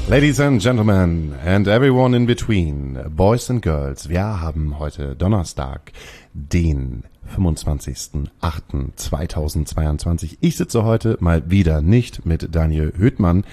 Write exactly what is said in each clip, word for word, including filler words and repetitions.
Ladies and Gentlemen and everyone in between, Boys and Girls, wir haben heute Donnerstag, den fünfundzwanzigsten achten zweitausendzweiundzwanzig. Ich sitze heute mal wieder nicht mit Daniel Höhtmann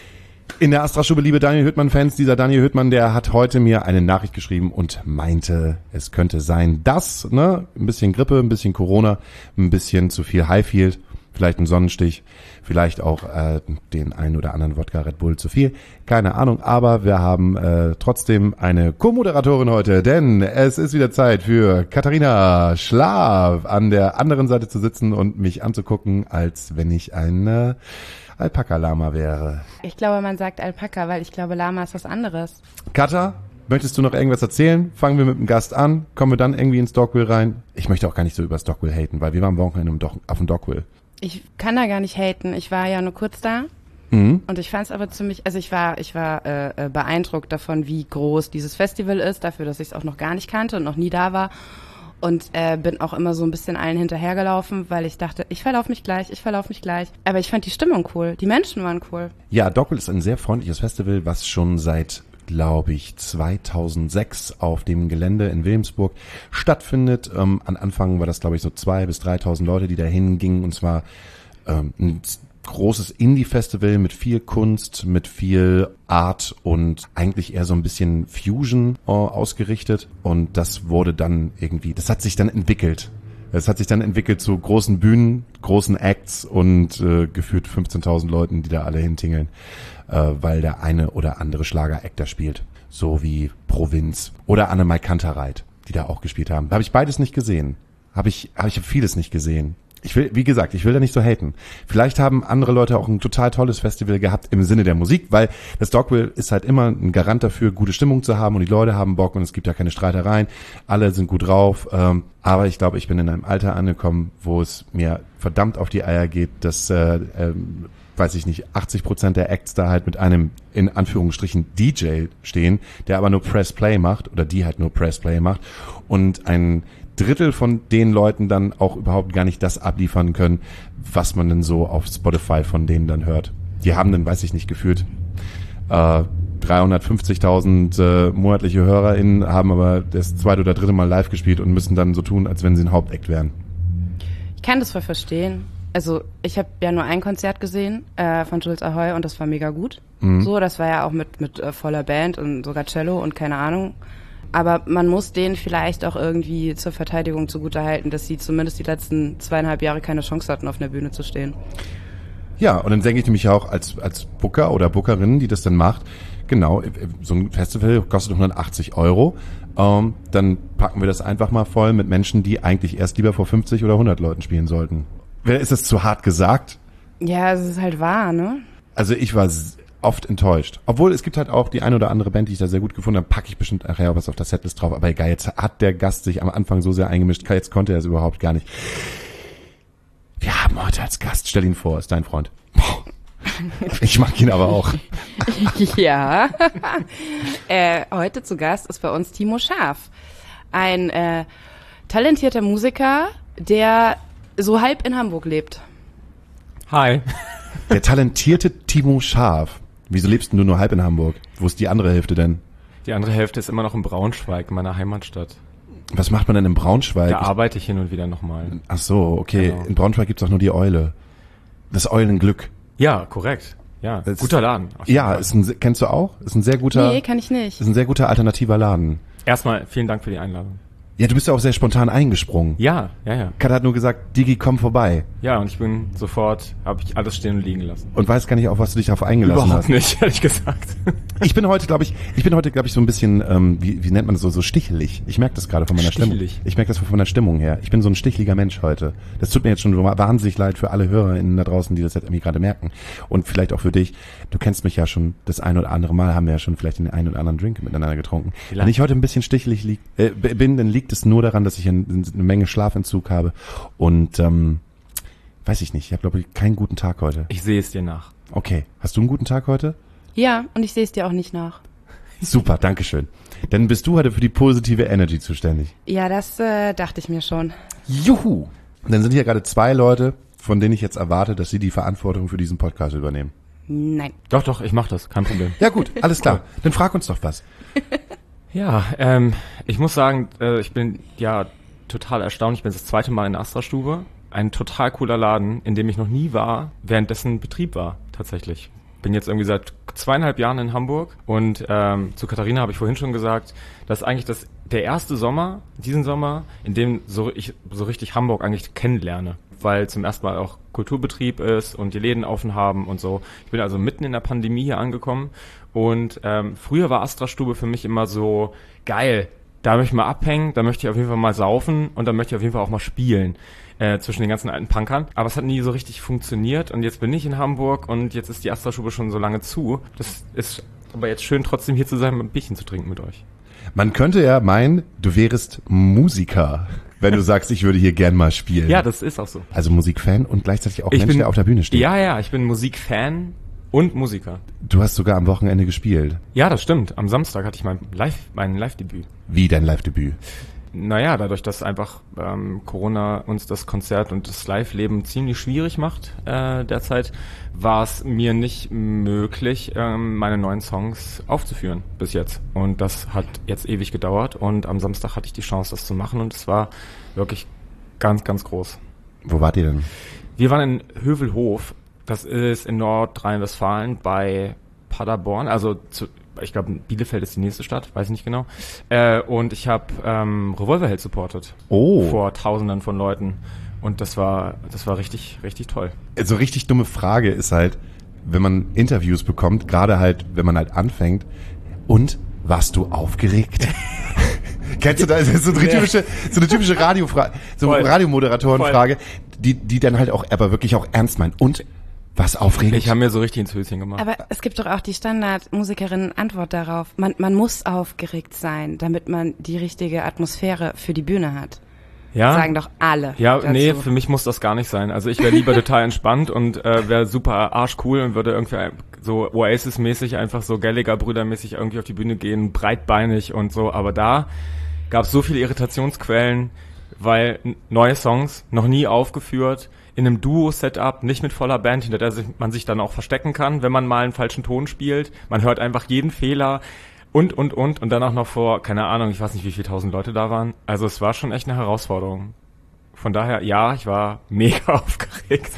in der Astra-Stube. Liebe Daniel Höhtmann-Fans, dieser Daniel Höhtmann, der hat heute mir eine Nachricht geschrieben und meinte, es könnte sein, dass, ne, ein bisschen Grippe, ein bisschen Corona, ein bisschen zu viel Highfield, vielleicht ein Sonnenstich, vielleicht auch äh, den einen oder anderen Wodka Red Bull zu viel, keine Ahnung, aber wir haben äh, trotzdem eine Co-Moderatorin heute, denn es ist wieder Zeit für Katharina Schlaf an der anderen Seite zu sitzen und mich anzugucken, als wenn ich ein äh, Alpaka-Lama wäre. Ich glaube, man sagt Alpaka, weil ich glaube, Lama ist was anderes. Katha, möchtest du noch irgendwas erzählen? Fangen wir mit dem Gast an, kommen wir dann irgendwie ins Dogville rein? Ich möchte auch gar nicht so über das Dogville haten, weil wir waren am Wochenende auf dem Dogville. Ich kann da gar nicht haten. Ich war ja nur kurz da mhm. und ich fand es aber ziemlich, also ich war ich war äh, beeindruckt davon, wie groß dieses Festival ist, dafür, dass ich es auch noch gar nicht kannte und noch nie da war und äh, bin auch immer so ein bisschen allen hinterhergelaufen, weil ich dachte, ich verlaufe mich gleich, ich verlaufe mich gleich. Aber ich fand die Stimmung cool, die Menschen waren cool. Ja, Dogville ist ein sehr freundliches Festival, was schon seit glaube ich, zweitausendsechs auf dem Gelände in Wilhelmsburg stattfindet. Ähm, am Anfang war das, glaube ich, so zwei bis dreitausend Leute, die da hingingen. Und zwar ähm, ein großes Indie-Festival mit viel Kunst, mit viel Art und eigentlich eher so ein bisschen Fusion äh, ausgerichtet. Und das wurde dann irgendwie, das hat sich dann entwickelt. Es hat sich dann entwickelt zu großen Bühnen, großen Acts und äh, gefühlt fünfzehntausend Leuten, die da alle hintingeln, äh, weil der eine oder andere Schlager-Act da spielt. So wie Provinz oder Annemai Kantereit, die da auch gespielt haben. Da habe ich beides nicht gesehen. Habe ich, habe ich vieles nicht gesehen. Ich will, wie gesagt, ich will da nicht so haten. Vielleicht haben andere Leute auch ein total tolles Festival gehabt im Sinne der Musik, weil das Dogville ist halt immer ein Garant dafür, gute Stimmung zu haben und die Leute haben Bock und es gibt ja keine Streitereien. Alle sind gut drauf. Ähm, aber ich glaube, ich bin in einem Alter angekommen, wo es mir verdammt auf die Eier geht, dass, äh, äh, weiß ich nicht, achtzig Prozent der Acts da halt mit einem, in Anführungsstrichen, D J stehen, der aber nur Press Play macht oder die halt nur Press Play macht und ein Drittel von den Leuten dann auch überhaupt gar nicht das abliefern können, was man denn so auf Spotify von denen dann hört. Die haben dann, weiß ich nicht, gefühlt äh, dreihundertfünfzigtausend äh, monatliche HörerInnen, haben aber das zweite oder dritte Mal live gespielt und müssen dann so tun, als wenn sie ein Hauptact wären. Ich kann das voll verstehen. Also ich habe ja nur ein Konzert gesehen äh, von Jules Ahoy und das war mega gut. Mhm. So, das war ja auch mit mit äh, voller Band und sogar Cello und keine Ahnung. Aber man muss denen vielleicht auch irgendwie zur Verteidigung zugutehalten, dass sie zumindest die letzten zweieinhalb Jahre keine Chance hatten, auf einer Bühne zu stehen. Ja, und dann denke ich nämlich auch als als Booker oder Bookerin, die das dann macht, genau, so ein Festival kostet hundertachtzig Euro, ähm, dann packen wir das einfach mal voll mit Menschen, die eigentlich erst lieber vor fünfzig oder hundert Leuten spielen sollten. Ist das zu hart gesagt? Ja, es ist halt wahr, ne? Also ich war oft enttäuscht. Obwohl, es gibt halt auch die eine oder andere Band, die ich da sehr gut gefunden habe, packe ich bestimmt nachher auch was auf der Setlist drauf. Aber egal, jetzt hat der Gast sich am Anfang so sehr eingemischt, jetzt konnte er es überhaupt gar nicht. Wir haben heute als Gast, stell ihn vor, ist dein Freund. Ich mag ihn aber auch. Ja. äh, heute zu Gast ist bei uns Timo Scharf. Ein äh, talentierter Musiker, der so halb in Hamburg lebt. Hi. Der talentierte Timo Scharf. Wieso lebst du nur halb in Hamburg? Wo ist die andere Hälfte denn? Die andere Hälfte ist immer noch in Braunschweig, meiner Heimatstadt. Was macht man denn in Braunschweig? Da arbeite ich hin und wieder nochmal. Ach so, okay. Genau. In Braunschweig gibt's auch nur die Eule. Das Eulenglück. Ja, korrekt. Ja, das guter Laden. Ja, ist ein, kennst du auch? Ist ein sehr guter. Nee, kann ich nicht. Ist ein sehr guter alternativer Laden. Erstmal vielen Dank für die Einladung. Ja, du bist ja auch sehr spontan eingesprungen. Ja, ja, ja. Kat hat nur gesagt, Digi, komm vorbei. Ja, und ich bin sofort, habe ich alles stehen und liegen lassen. Und weiß gar nicht, auf was du dich darauf eingelassen Überhaupt hast. nicht, ehrlich gesagt. Ich bin heute, glaube ich, ich bin heute, glaube ich, so ein bisschen, ähm, wie, wie nennt man das so, so stichelig. Ich merke das gerade von meiner Stimmung. Ich merke das von meiner Stimmung her. Ich bin so ein sticheliger Mensch heute. Das tut mir jetzt schon wahnsinnig leid für alle HörerInnen da draußen, die das jetzt irgendwie gerade merken. Und vielleicht auch für dich. Du kennst mich ja schon das ein oder andere Mal, haben wir ja schon vielleicht den einen oder anderen Drink miteinander getrunken. Vielleicht. Wenn ich heute ein bisschen stichelig lieg, äh, bin, dann liegt es nur daran, dass ich eine Menge Schlafentzug habe und ähm, weiß ich nicht, ich habe glaube ich keinen guten Tag heute. Ich sehe es dir nach. Okay, hast du einen guten Tag heute? Ja, und ich sehe es dir auch nicht nach. Super, dankeschön. Dann bist du heute für die positive Energy zuständig. Ja, das äh, dachte ich mir schon. Juhu! Dann sind hier gerade zwei Leute, von denen ich jetzt erwarte, dass sie die Verantwortung für diesen Podcast übernehmen. Nein. Doch, doch, ich mach das, kein Problem. Ja gut, alles klar. Dann frag uns doch was. Ja, ähm, ich muss sagen, äh, ich bin ja total erstaunt. Ich bin das zweite Mal in der Astra-Stube. Ein total cooler Laden, in dem ich noch nie war, währenddessen Betrieb war, tatsächlich. Bin jetzt irgendwie seit zweieinhalb Jahren in Hamburg und ähm, zu Katharina habe ich vorhin schon gesagt, das ist eigentlich das, der erste Sommer, diesen Sommer, in dem so ich so richtig Hamburg eigentlich kennenlerne, weil zum ersten Mal auch Kulturbetrieb ist und die Läden offen haben und so. Ich bin also mitten in der Pandemie hier angekommen und ähm, früher war Astra-Stube für mich immer so geil. Da möchte ich mal abhängen, da möchte ich auf jeden Fall mal saufen und da möchte ich auf jeden Fall auch mal spielen. Äh, zwischen den ganzen alten Punkern. Aber es hat nie so richtig funktioniert und jetzt bin ich in Hamburg und jetzt ist die Astra-Stube schon so lange zu. Das ist aber jetzt schön, trotzdem hier zu sein und ein Bierchen zu trinken mit euch. Man könnte ja meinen, du wärest Musiker, wenn du sagst, ich würde hier gern mal spielen. Ja, das ist auch so. Also Musikfan und gleichzeitig auch Ich Mensch, bin- der auf der Bühne steht. Ja, ja, ich bin Musikfan und Musiker. Du hast sogar am Wochenende gespielt. Ja, das stimmt. Am Samstag hatte ich mein Live, mein Live-Debüt. Wie dein Live-Debüt? Naja, dadurch, dass einfach ähm, Corona uns das Konzert und das Live-Leben ziemlich schwierig macht äh, derzeit, war es mir nicht möglich, ähm, meine neuen Songs aufzuführen bis jetzt. Und das hat jetzt ewig gedauert und am Samstag hatte ich die Chance, das zu machen und es war wirklich ganz, ganz groß. Wo wart ihr denn? Wir waren in Hövelhof, das ist in Nordrhein-Westfalen bei Paderborn, also zu, ich glaube Bielefeld ist die nächste Stadt, weiß ich nicht genau. Äh, und ich habe ähm, Revolverheld supportet Oh. vor Tausenden von Leuten und das war das war richtig richtig toll. So richtig dumme Frage ist halt, wenn man Interviews bekommt, gerade halt, wenn man halt anfängt, und warst du aufgeregt? Kennst du das? Das ist so eine typische, so eine typische Radiofrage, so Voll. Radiomoderatorenfrage, die, die dann halt auch, aber wirklich auch ernst meint. Und was aufregend? Ich habe mir so richtig ins Höschen gemacht. Aber es gibt doch auch die Standard-Musikerinnen-Antwort darauf. Man, man muss aufgeregt sein, damit man die richtige Atmosphäre für die Bühne hat. Ja, Sagen doch alle. ja, dazu. nee, für mich muss das gar nicht sein. Also ich wäre lieber total entspannt und äh, wäre super arschcool und würde irgendwie ein- so Oasis-mäßig, einfach so Gallagher-Brüder-mäßig irgendwie auf die Bühne gehen, breitbeinig und so. Aber da gab es so viele Irritationsquellen, weil n- neue Songs noch nie aufgeführt, in einem Duo-Setup, nicht mit voller Band, hinter der sich, man sich dann auch verstecken kann, wenn man mal einen falschen Ton spielt. Man hört einfach jeden Fehler. Und, und, und, und dann auch noch vor, keine Ahnung, ich weiß nicht, wie viele tausend Leute da waren. Also es war schon echt eine Herausforderung. Von daher, ja, ich war mega aufgeregt.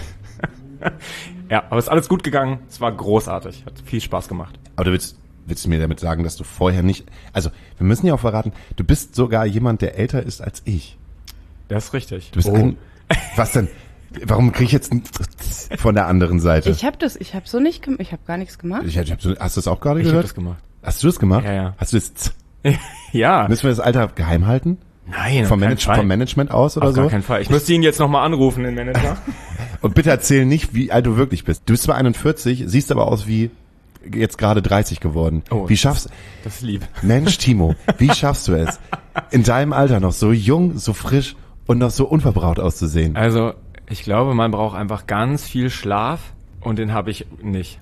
Ja, aber es ist alles gut gegangen. Es war großartig. Hat viel Spaß gemacht. Aber du willst, willst du mir damit sagen, dass du vorher nicht, also wir müssen ja auch verraten, du bist sogar jemand, der älter ist als ich. Das ist richtig. Du bist ein, was denn? Warum krieg ich jetzt ein von der anderen Seite? Ich habe das, ich habe so nicht gemacht, ich habe gar nichts gemacht. Ich, ich hab so, hast du das auch gerade Ich habe gehört? das gemacht. Hast du das gemacht? Ja, ja. Hast du das, Ja. müssen wir das Alter geheim halten? Nein, Vom, auf keinen Manage, Fall. vom Management aus oder Auf so? gar keinen Fall. Ich müsste ihn jetzt nochmal anrufen, den Manager. Und bitte erzähl nicht, wie alt du wirklich bist. Du bist zwar einundvierzig, siehst aber aus wie jetzt gerade dreißig geworden. Oh, wie schaffst Das ist lieb. Mensch, Timo, wie schaffst du es, in deinem Alter noch so jung, so frisch und noch so unverbraucht auszusehen? Also, ich glaube, man braucht einfach ganz viel Schlaf und den habe ich nicht.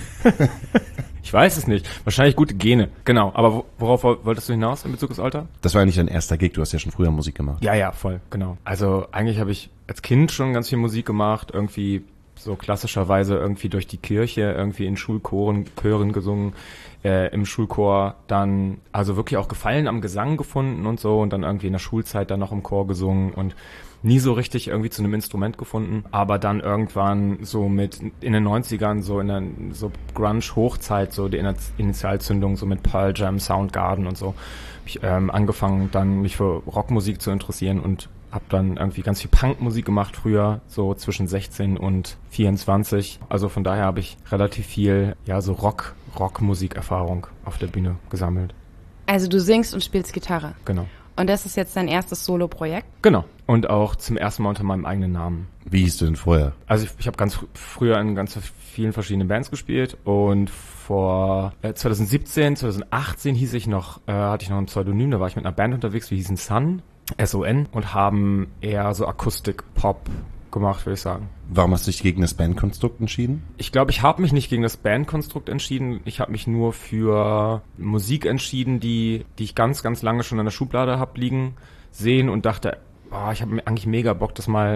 Ich weiß es nicht. Wahrscheinlich gute Gene. Genau. Aber wo- worauf woll- wolltest du hinaus in Bezug des Alter? Das war ja nicht dein erster Gig, du hast ja schon früher Musik gemacht. Ja, ja, voll, genau. Also eigentlich habe ich als Kind schon ganz viel Musik gemacht, irgendwie so klassischerweise irgendwie durch die Kirche, irgendwie in Schulchoren, Chören gesungen, äh, im Schulchor dann also wirklich auch Gefallen am Gesang gefunden und so und dann irgendwie in der Schulzeit dann noch im Chor gesungen und nie so richtig irgendwie zu einem Instrument gefunden, aber dann irgendwann so mit in den neunzigern so in der so Grunge-Hochzeit, so die Ini- Initialzündung, so mit Pearl Jam, Soundgarden und so, hab ich ähm, angefangen dann mich für Rockmusik zu interessieren und habe dann irgendwie ganz viel Punkmusik gemacht früher, so zwischen sechzehn und vierundzwanzig. Also von daher habe ich relativ viel, ja, so Rock, Rockmusik-Erfahrung auf der Bühne gesammelt. Also du singst und spielst Gitarre. Genau. Und das ist jetzt dein erstes Solo-Projekt? Genau. Und auch zum ersten Mal unter meinem eigenen Namen. Wie hieß du denn vorher? Also ich, ich habe ganz fr- früher in ganz vielen verschiedenen Bands gespielt und vor äh, zwanzig siebzehn, zwanzig achtzehn hieß ich noch, äh, hatte ich noch ein Pseudonym, da war ich mit einer Band unterwegs, wir hießen Sun, S O N und haben eher so Akustik-Pop gemacht, würde ich sagen. Warum hast du dich gegen das Bandkonstrukt entschieden? Ich glaube, ich habe mich nicht gegen das Bandkonstrukt entschieden. Ich habe mich nur für Musik entschieden, die die ich ganz, ganz lange schon in der Schublade hab liegen sehen und dachte, oh, ich habe eigentlich mega Bock, das mal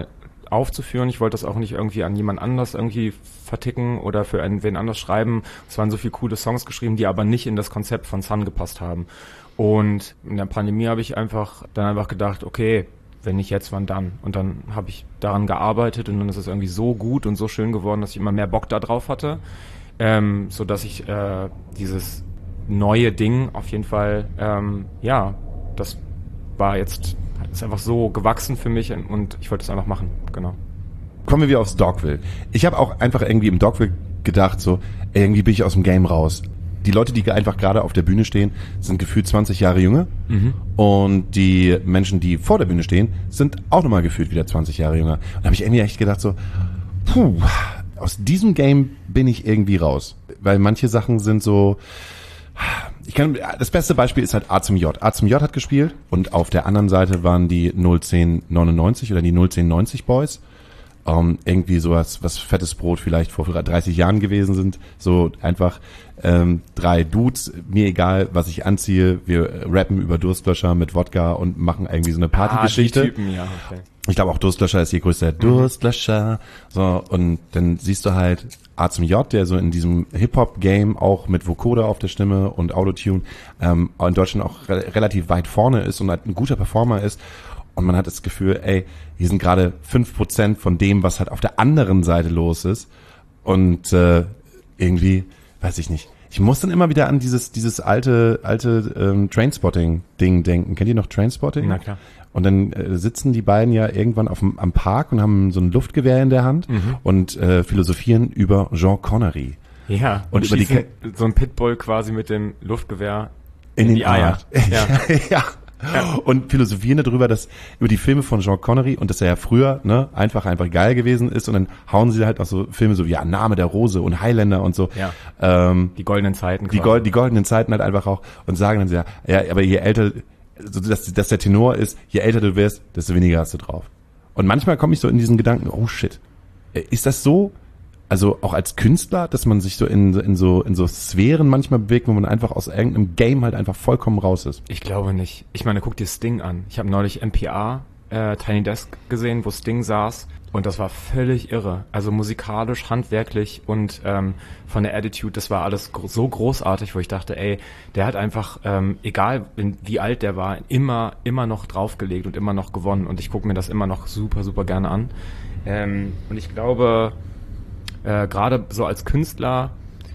aufzuführen. Ich wollte das auch nicht irgendwie an jemand anders irgendwie verticken oder für einen, wen anders schreiben. Es waren so viele coole Songs geschrieben, die aber nicht in das Konzept von Sun gepasst haben. Und in der Pandemie habe ich einfach dann einfach gedacht, okay, wenn nicht jetzt, wann dann? Und dann habe ich daran gearbeitet und dann ist es irgendwie so gut und so schön geworden, dass ich immer mehr Bock da drauf hatte, ähm, so dass ich äh, dieses neue Ding auf jeden Fall, ähm, ja, das war jetzt, ist einfach so gewachsen für mich und ich wollte es einfach machen, genau. Kommen wir wieder aufs Dogville. Ich habe auch einfach irgendwie im Dogville gedacht, so, irgendwie bin ich aus dem Game raus. Die Leute, die einfach gerade auf der Bühne stehen, sind gefühlt zwanzig Jahre jünger. Mhm. Und die Menschen, die vor der Bühne stehen, sind auch nochmal gefühlt wieder zwanzig Jahre jünger. Und da habe ich irgendwie echt gedacht so, puh, aus diesem Game bin ich irgendwie raus. Weil manche Sachen sind so, ich kann, das beste Beispiel ist halt A zum J. A zum J hat gespielt und auf der anderen Seite waren die null zehn neunundneunzig oder die null zehn neunzig Boys. Um, irgendwie sowas, was fettes Brot vielleicht vor dreißig Jahren gewesen sind. So einfach ähm, drei Dudes, mir egal, was ich anziehe. Wir rappen über Durstlöscher mit Wodka und machen irgendwie so eine Partygeschichte. Ah, die Typen, ja, okay. Ich glaube auch Durstlöscher ist je größter mhm. Durstlöscher. So, und dann siehst du halt A zum J, der so in diesem Hip-Hop-Game auch mit Vocoder auf der Stimme und Autotune ähm, in Deutschland auch re- relativ weit vorne ist und halt ein guter Performer ist. Und man hat das Gefühl, ey, hier sind gerade fünf Prozent von dem, was halt auf der anderen Seite los ist. Und äh, irgendwie, weiß ich nicht. Ich muss dann immer wieder an dieses dieses alte alte ähm, Trainspotting-Ding denken. Kennt ihr noch Trainspotting? Na klar. Und dann äh, sitzen die beiden ja irgendwann auf dem, am Park und haben so ein Luftgewehr in der Hand mhm. und äh, philosophieren über Jean Connery. Ja, und, und über die Ke- so ein Pitbull quasi mit dem Luftgewehr in, in die Eier. Ja. ja. Ja. Und philosophieren darüber, dass über die Filme von Jean Connery und dass er ja früher ne einfach einfach geil gewesen ist und dann hauen sie halt auch so Filme so wie ja, Name der Rose und Highlander und so. Ja. Ähm, die goldenen Zeiten. Die, Gold, die goldenen Zeiten halt einfach auch und sagen dann so, ja, ja, aber je älter, so dass, dass der Tenor ist, je älter du wirst, desto weniger hast du drauf. Und manchmal komme ich so in diesen Gedanken, oh shit, ist das so? Also auch als Künstler, dass man sich so in, in so in so Sphären manchmal bewegt, wo man einfach aus irgendeinem Game halt einfach vollkommen raus ist. Ich glaube nicht. Ich meine, guck dir Sting an. Ich habe neulich N P R äh, Tiny Desk gesehen, wo Sting saß und das war völlig irre. Also musikalisch, handwerklich und ähm, von der Attitude, das war alles gro- so großartig, wo ich dachte, ey, der hat einfach, ähm, egal in, wie alt der war, immer immer noch draufgelegt und immer noch gewonnen und ich gucke mir das immer noch super, super gerne an. Ähm, und ich glaube, Äh, gerade so als Künstler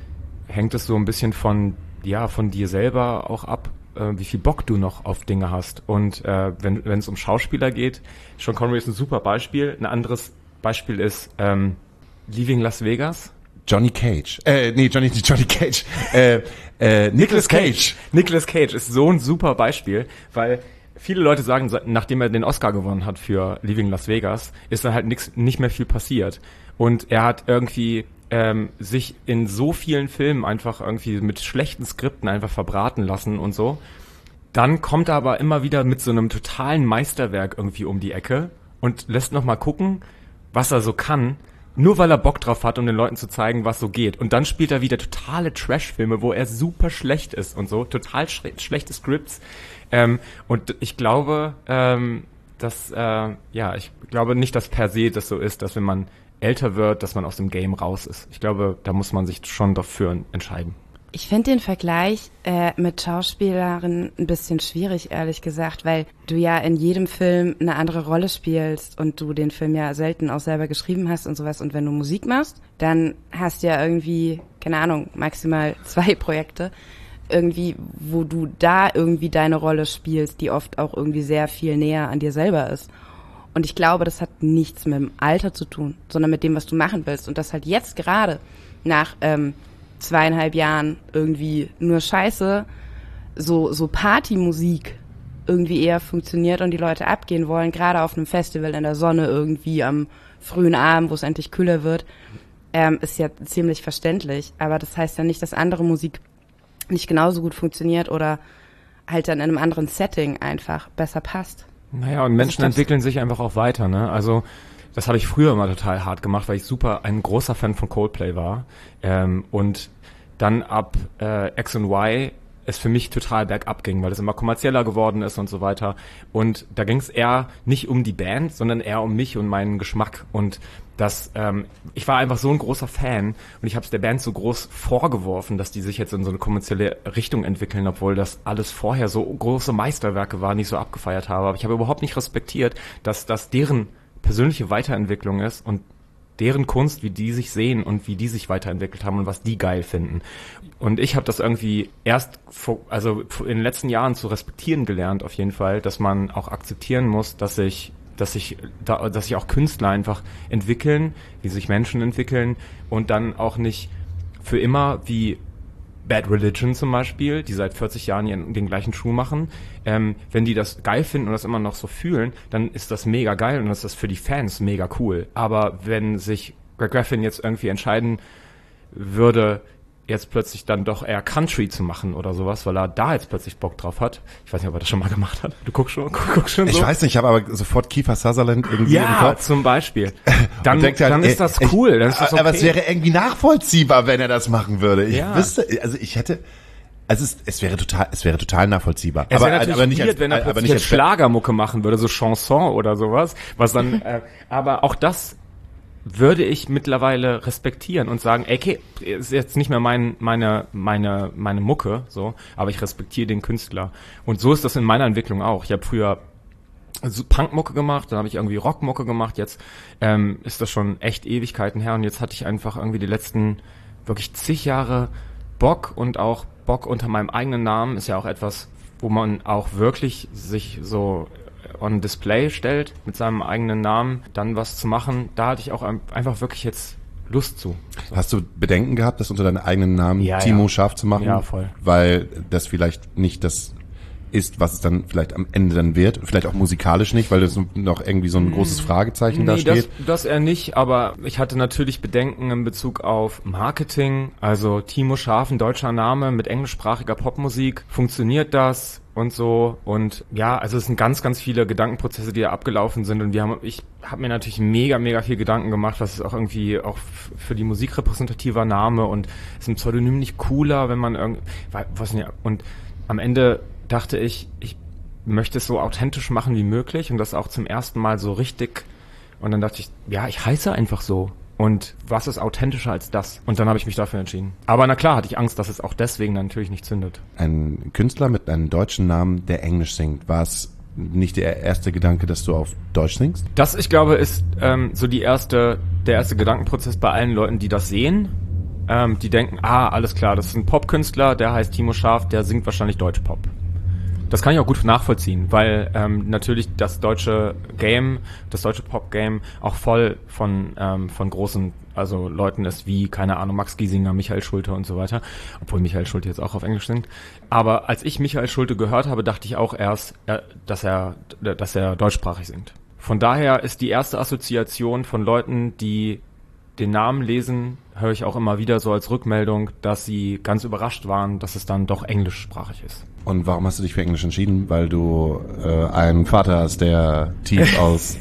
hängt es so ein bisschen von ja von dir selber auch ab, äh, wie viel Bock du noch auf Dinge hast. Und äh, wenn wenn es um Schauspieler geht, Sean Connery ist ein super Beispiel. Ein anderes Beispiel ist ähm, Leaving Las Vegas. Johnny Cage. Äh, nee, Johnny, Johnny Cage. äh, äh, Nicolas Cage. Nicolas Cage ist so ein super Beispiel, weil viele Leute sagen, nachdem er den Oscar gewonnen hat für Leaving Las Vegas, ist dann halt nix, nicht mehr viel passiert. Und er hat irgendwie ähm, sich in so vielen Filmen einfach irgendwie mit schlechten Skripten einfach verbraten lassen und so. Dann kommt er aber immer wieder mit so einem totalen Meisterwerk irgendwie um die Ecke und lässt nochmal gucken, was er so kann, nur weil er Bock drauf hat, um den Leuten zu zeigen, was so geht. Und dann spielt er wieder totale Trash-Filme, wo er super schlecht ist und so, total sch- schlechte Scripts. Ähm, und ich glaube, ähm, dass, äh, ja, ich glaube nicht, dass per se das so ist, dass wenn man älter wird, dass man aus dem Game raus ist. Ich glaube, da muss man sich schon dafür entscheiden. Ich finde den Vergleich äh, mit Schauspielerinnen ein bisschen schwierig, ehrlich gesagt, weil du ja in jedem Film eine andere Rolle spielst und du den Film ja selten auch selber geschrieben hast und sowas. Und wenn du Musik machst, dann hast du ja irgendwie, keine Ahnung, maximal zwei Projekte, irgendwie, wo du da irgendwie deine Rolle spielst, die oft auch irgendwie sehr viel näher an dir selber ist. Und ich glaube, das hat nichts mit dem Alter zu tun, sondern mit dem, was du machen willst. Und das halt jetzt gerade nach ähm, zweieinhalb Jahren irgendwie nur Scheiße, so so Partymusik irgendwie eher funktioniert und die Leute abgehen wollen, gerade auf einem Festival in der Sonne irgendwie am frühen Abend, wo es endlich kühler wird, ähm, ist ja ziemlich verständlich. Aber das heißt ja nicht, dass andere Musik nicht genauso gut funktioniert oder halt dann in einem anderen Setting einfach besser passt. Naja, und Menschen entwickeln sich einfach auch weiter, ne? Also das habe ich früher immer total hart gemacht, weil ich super ein großer Fan von Coldplay war. Ähm, und dann ab äh, X und Y es für mich total bergab ging, weil es immer kommerzieller geworden ist und so weiter. Und da ging es eher nicht um die Band, sondern eher um mich und meinen Geschmack. Und das, ähm, ich war einfach so ein großer Fan und ich habe es der Band so groß vorgeworfen, dass die sich jetzt in so eine kommerzielle Richtung entwickeln, obwohl das alles vorher so große Meisterwerke waren, die ich so abgefeiert habe. Aber ich habe überhaupt nicht respektiert, dass das deren persönliche Weiterentwicklung ist und deren Kunst, wie die sich sehen und wie die sich weiterentwickelt haben und was die geil finden. Und ich habe das irgendwie erst, vor, also in den letzten Jahren zu respektieren gelernt, auf jeden Fall, dass man auch akzeptieren muss, dass sich dass sich, da, dass sich auch Künstler einfach entwickeln, wie sich Menschen entwickeln und dann auch nicht für immer wie Bad Religion zum Beispiel, die seit vierzig Jahren ihren, den gleichen Schuh machen. Ähm, wenn die das geil finden und das immer noch so fühlen, dann ist das mega geil und das ist das für die Fans mega cool. Aber wenn sich Greg Graffin jetzt irgendwie entscheiden würde, jetzt plötzlich dann doch eher Country zu machen oder sowas, weil er da jetzt plötzlich Bock drauf hat. Ich weiß nicht, ob er das schon mal gemacht hat. Du guckst schon, guck, guckst schon so. Ich weiß nicht, ich habe aber sofort Kiefer Sutherland irgendwie ja, im Kopf. Zum Beispiel. Dann, halt, dann ist ey, das cool. Dann ist das okay. Aber es wäre irgendwie nachvollziehbar, wenn er das machen würde. Ich ja. wüsste, also ich hätte, also es, es wäre total, es wäre total nachvollziehbar. Es aber, wäre natürlich aber nicht weird, als, wenn er aber plötzlich nicht als Schlagermucke machen würde, so Chanson oder sowas, was dann, äh, aber auch das würde ich mittlerweile respektieren und sagen, ey, okay, ist jetzt nicht mehr mein, meine, meine, meine Mucke, so, aber ich respektiere den Künstler. Und so ist das in meiner Entwicklung auch. Ich habe früher so Punkmucke gemacht, dann habe ich irgendwie Rockmucke gemacht, jetzt ähm, ist das schon echt Ewigkeiten her und jetzt hatte ich einfach irgendwie die letzten wirklich zig Jahre Bock und auch Bock unter meinem eigenen Namen ist ja auch etwas, wo man auch wirklich sich so on Display stellt, mit seinem eigenen Namen, dann was zu machen, da hatte ich auch einfach wirklich jetzt Lust zu. So. Hast du Bedenken gehabt, das unter deinem eigenen Namen ja, Timo ja. Scharf zu machen? Ja, voll. Weil das vielleicht nicht das ist, was es dann vielleicht am Ende dann wird. Vielleicht auch musikalisch nicht, weil das noch irgendwie so ein großes Fragezeichen nee, da steht. Das, das eher nicht, aber ich hatte natürlich Bedenken in Bezug auf Marketing. Also Timo Scharf, ein deutscher Name mit englischsprachiger Popmusik. Funktioniert das? Und so. Und ja, also es sind ganz, ganz viele Gedankenprozesse, die da abgelaufen sind. Und wir haben, ich habe mir natürlich mega, mega viel Gedanken gemacht, was ist auch irgendwie auch f- für die Musik repräsentativer Name und ist ein Pseudonym nicht cooler, wenn man irgendwie, was nicht, und am Ende dachte ich, ich möchte es so authentisch machen wie möglich und das auch zum ersten Mal so richtig. Und dann dachte ich, ja, ich heiße einfach so. Und was ist authentischer als das? Und dann habe ich mich dafür entschieden. Aber na klar, hatte ich Angst, dass es auch deswegen dann natürlich nicht zündet. Ein Künstler mit einem deutschen Namen, der Englisch singt, war es nicht der erste Gedanke, dass du auf Deutsch singst? Das, ich glaube, ist ähm, so die erste, der erste Gedankenprozess bei allen Leuten, die das sehen. Ähm, die denken, ah, alles klar, das ist ein Popkünstler, der heißt Timo Scharf, der singt wahrscheinlich Deutschpop. Das kann ich auch gut nachvollziehen, weil ähm, natürlich das deutsche Game, das deutsche Pop-Game auch voll von ähm, von großen, also Leuten ist wie, keine Ahnung, Max Giesinger, Michael Schulte und so weiter, obwohl Michael Schulte jetzt auch auf Englisch singt. Aber als ich Michael Schulte gehört habe, dachte ich auch erst, äh, dass er dass er deutschsprachig singt. Von daher ist die erste Assoziation von Leuten, die den Namen lesen, höre ich auch immer wieder so als Rückmeldung, dass sie ganz überrascht waren, dass es dann doch englischsprachig ist. Und warum hast du dich für Englisch entschieden? Weil du äh, einen Vater hast, der tief aus...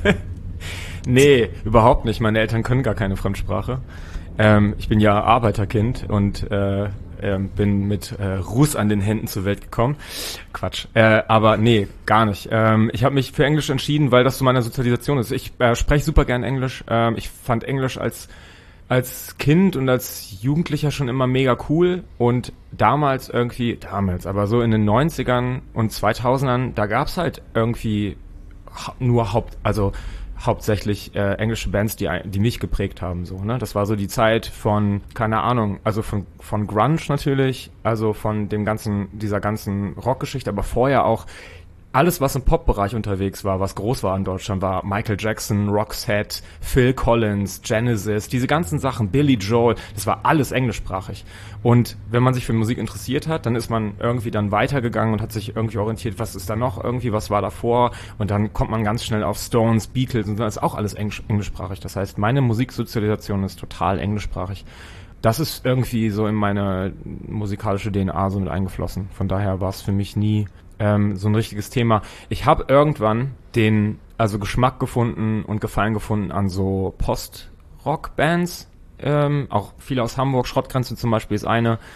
Nee, überhaupt nicht. Meine Eltern können gar keine Fremdsprache. Ähm, ich bin ja Arbeiterkind und äh, äh, bin mit äh, Ruß an den Händen zur Welt gekommen. Quatsch. Äh, aber nee, gar nicht. Ähm, ich habe mich für Englisch entschieden, weil das so meine Sozialisation ist. Ich äh, spreche super gern Englisch. Ähm, ich fand Englisch als als Kind und als Jugendlicher schon immer mega cool und damals irgendwie, damals, aber so in den neunzigern und zweitausendern, da gab's halt irgendwie nur Haupt, also hauptsächlich äh, englische Bands, die die mich geprägt haben, so, ne? Das war so die Zeit von, keine Ahnung, also von von Grunge natürlich, also von dem ganzen, dieser ganzen Rockgeschichte, aber vorher auch alles, was im Pop-Bereich unterwegs war, was groß war in Deutschland, war Michael Jackson, Roxette, Phil Collins, Genesis, diese ganzen Sachen, Billy Joel, das war alles englischsprachig. Und wenn man sich für Musik interessiert hat, dann ist man irgendwie dann weitergegangen und hat sich irgendwie orientiert, was ist da noch irgendwie, was war davor? Und dann kommt man ganz schnell auf Stones, Beatles und das ist auch alles englisch, englischsprachig. Das heißt, meine Musiksozialisation ist total englischsprachig. Das ist irgendwie so in meine musikalische D N A so mit eingeflossen. Von daher war es für mich nie ähm, so ein richtiges Thema. Ich habe irgendwann den, also Geschmack gefunden und Gefallen gefunden an so Post-Rock-Bands, ähm, auch viele aus Hamburg, Schrottgrenze zum Beispiel ist eine,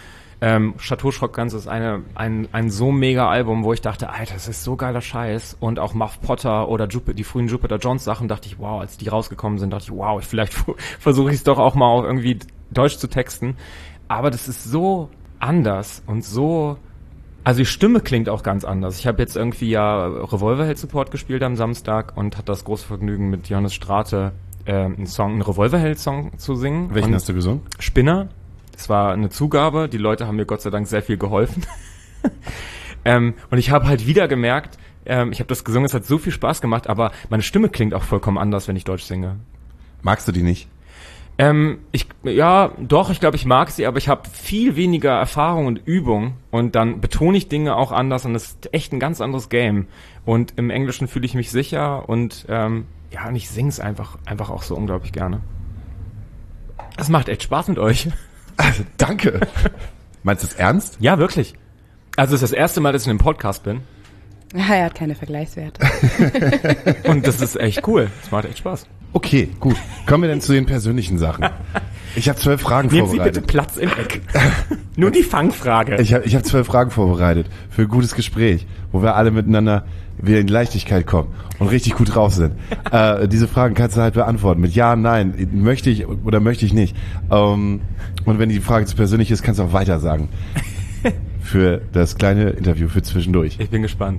Ähm, Chateau Schrock-Ganz ist eine, ein, ein so mega Album, wo ich dachte, Alter, das ist so geiler Scheiß. Und auch Muff Potter oder Jup- die frühen Jupiter Jones Sachen, dachte ich, wow, als die rausgekommen sind, dachte ich, wow, ich, vielleicht versuche ich es doch auch mal auch irgendwie deutsch zu texten. Aber das ist so anders und so, also die Stimme klingt auch ganz anders. Ich habe jetzt irgendwie ja Revolverheld Support gespielt am Samstag und hatte das große Vergnügen, mit Johannes Strate äh, einen Song, einen Revolverheld-Song zu singen. Welchen und hast du gesungen? Spinner. Es war eine Zugabe. Die Leute haben mir Gott sei Dank sehr viel geholfen. ähm, und ich habe halt wieder gemerkt, ähm, ich habe das gesungen, es hat so viel Spaß gemacht, aber meine Stimme klingt auch vollkommen anders, wenn ich Deutsch singe. Magst du die nicht? Ähm, ich, ja, doch, ich glaube, ich mag sie, aber ich habe viel weniger Erfahrung und Übung und dann betone ich Dinge auch anders und es ist echt ein ganz anderes Game. Und im Englischen fühle ich mich sicher und ähm, ja, und ich singe es einfach, einfach auch so unglaublich gerne. Das macht echt Spaß mit euch. Also, danke. Meinst du es ernst? Ja, wirklich. Also es ist das erste Mal, dass ich in einem Podcast bin. Ja, er hat keine Vergleichswerte. Und das ist echt cool. Das macht echt Spaß. Okay, gut. Kommen wir denn zu den persönlichen Sachen. Ich habe zwölf Fragen Nehmen Sie vorbereitet. bitte Platz im Eck. Nur die Fangfrage. Ich habe ich hab zwölf Fragen vorbereitet für ein gutes Gespräch, wo wir alle miteinander wieder in die Leichtigkeit kommen und richtig gut drauf sind. äh, diese Fragen kannst du halt beantworten mit Ja, Nein, möchte ich oder möchte ich nicht. Ähm, und wenn die Frage zu persönlich ist, kannst du auch weiter sagen. Für das kleine Interview für zwischendurch. Ich bin gespannt.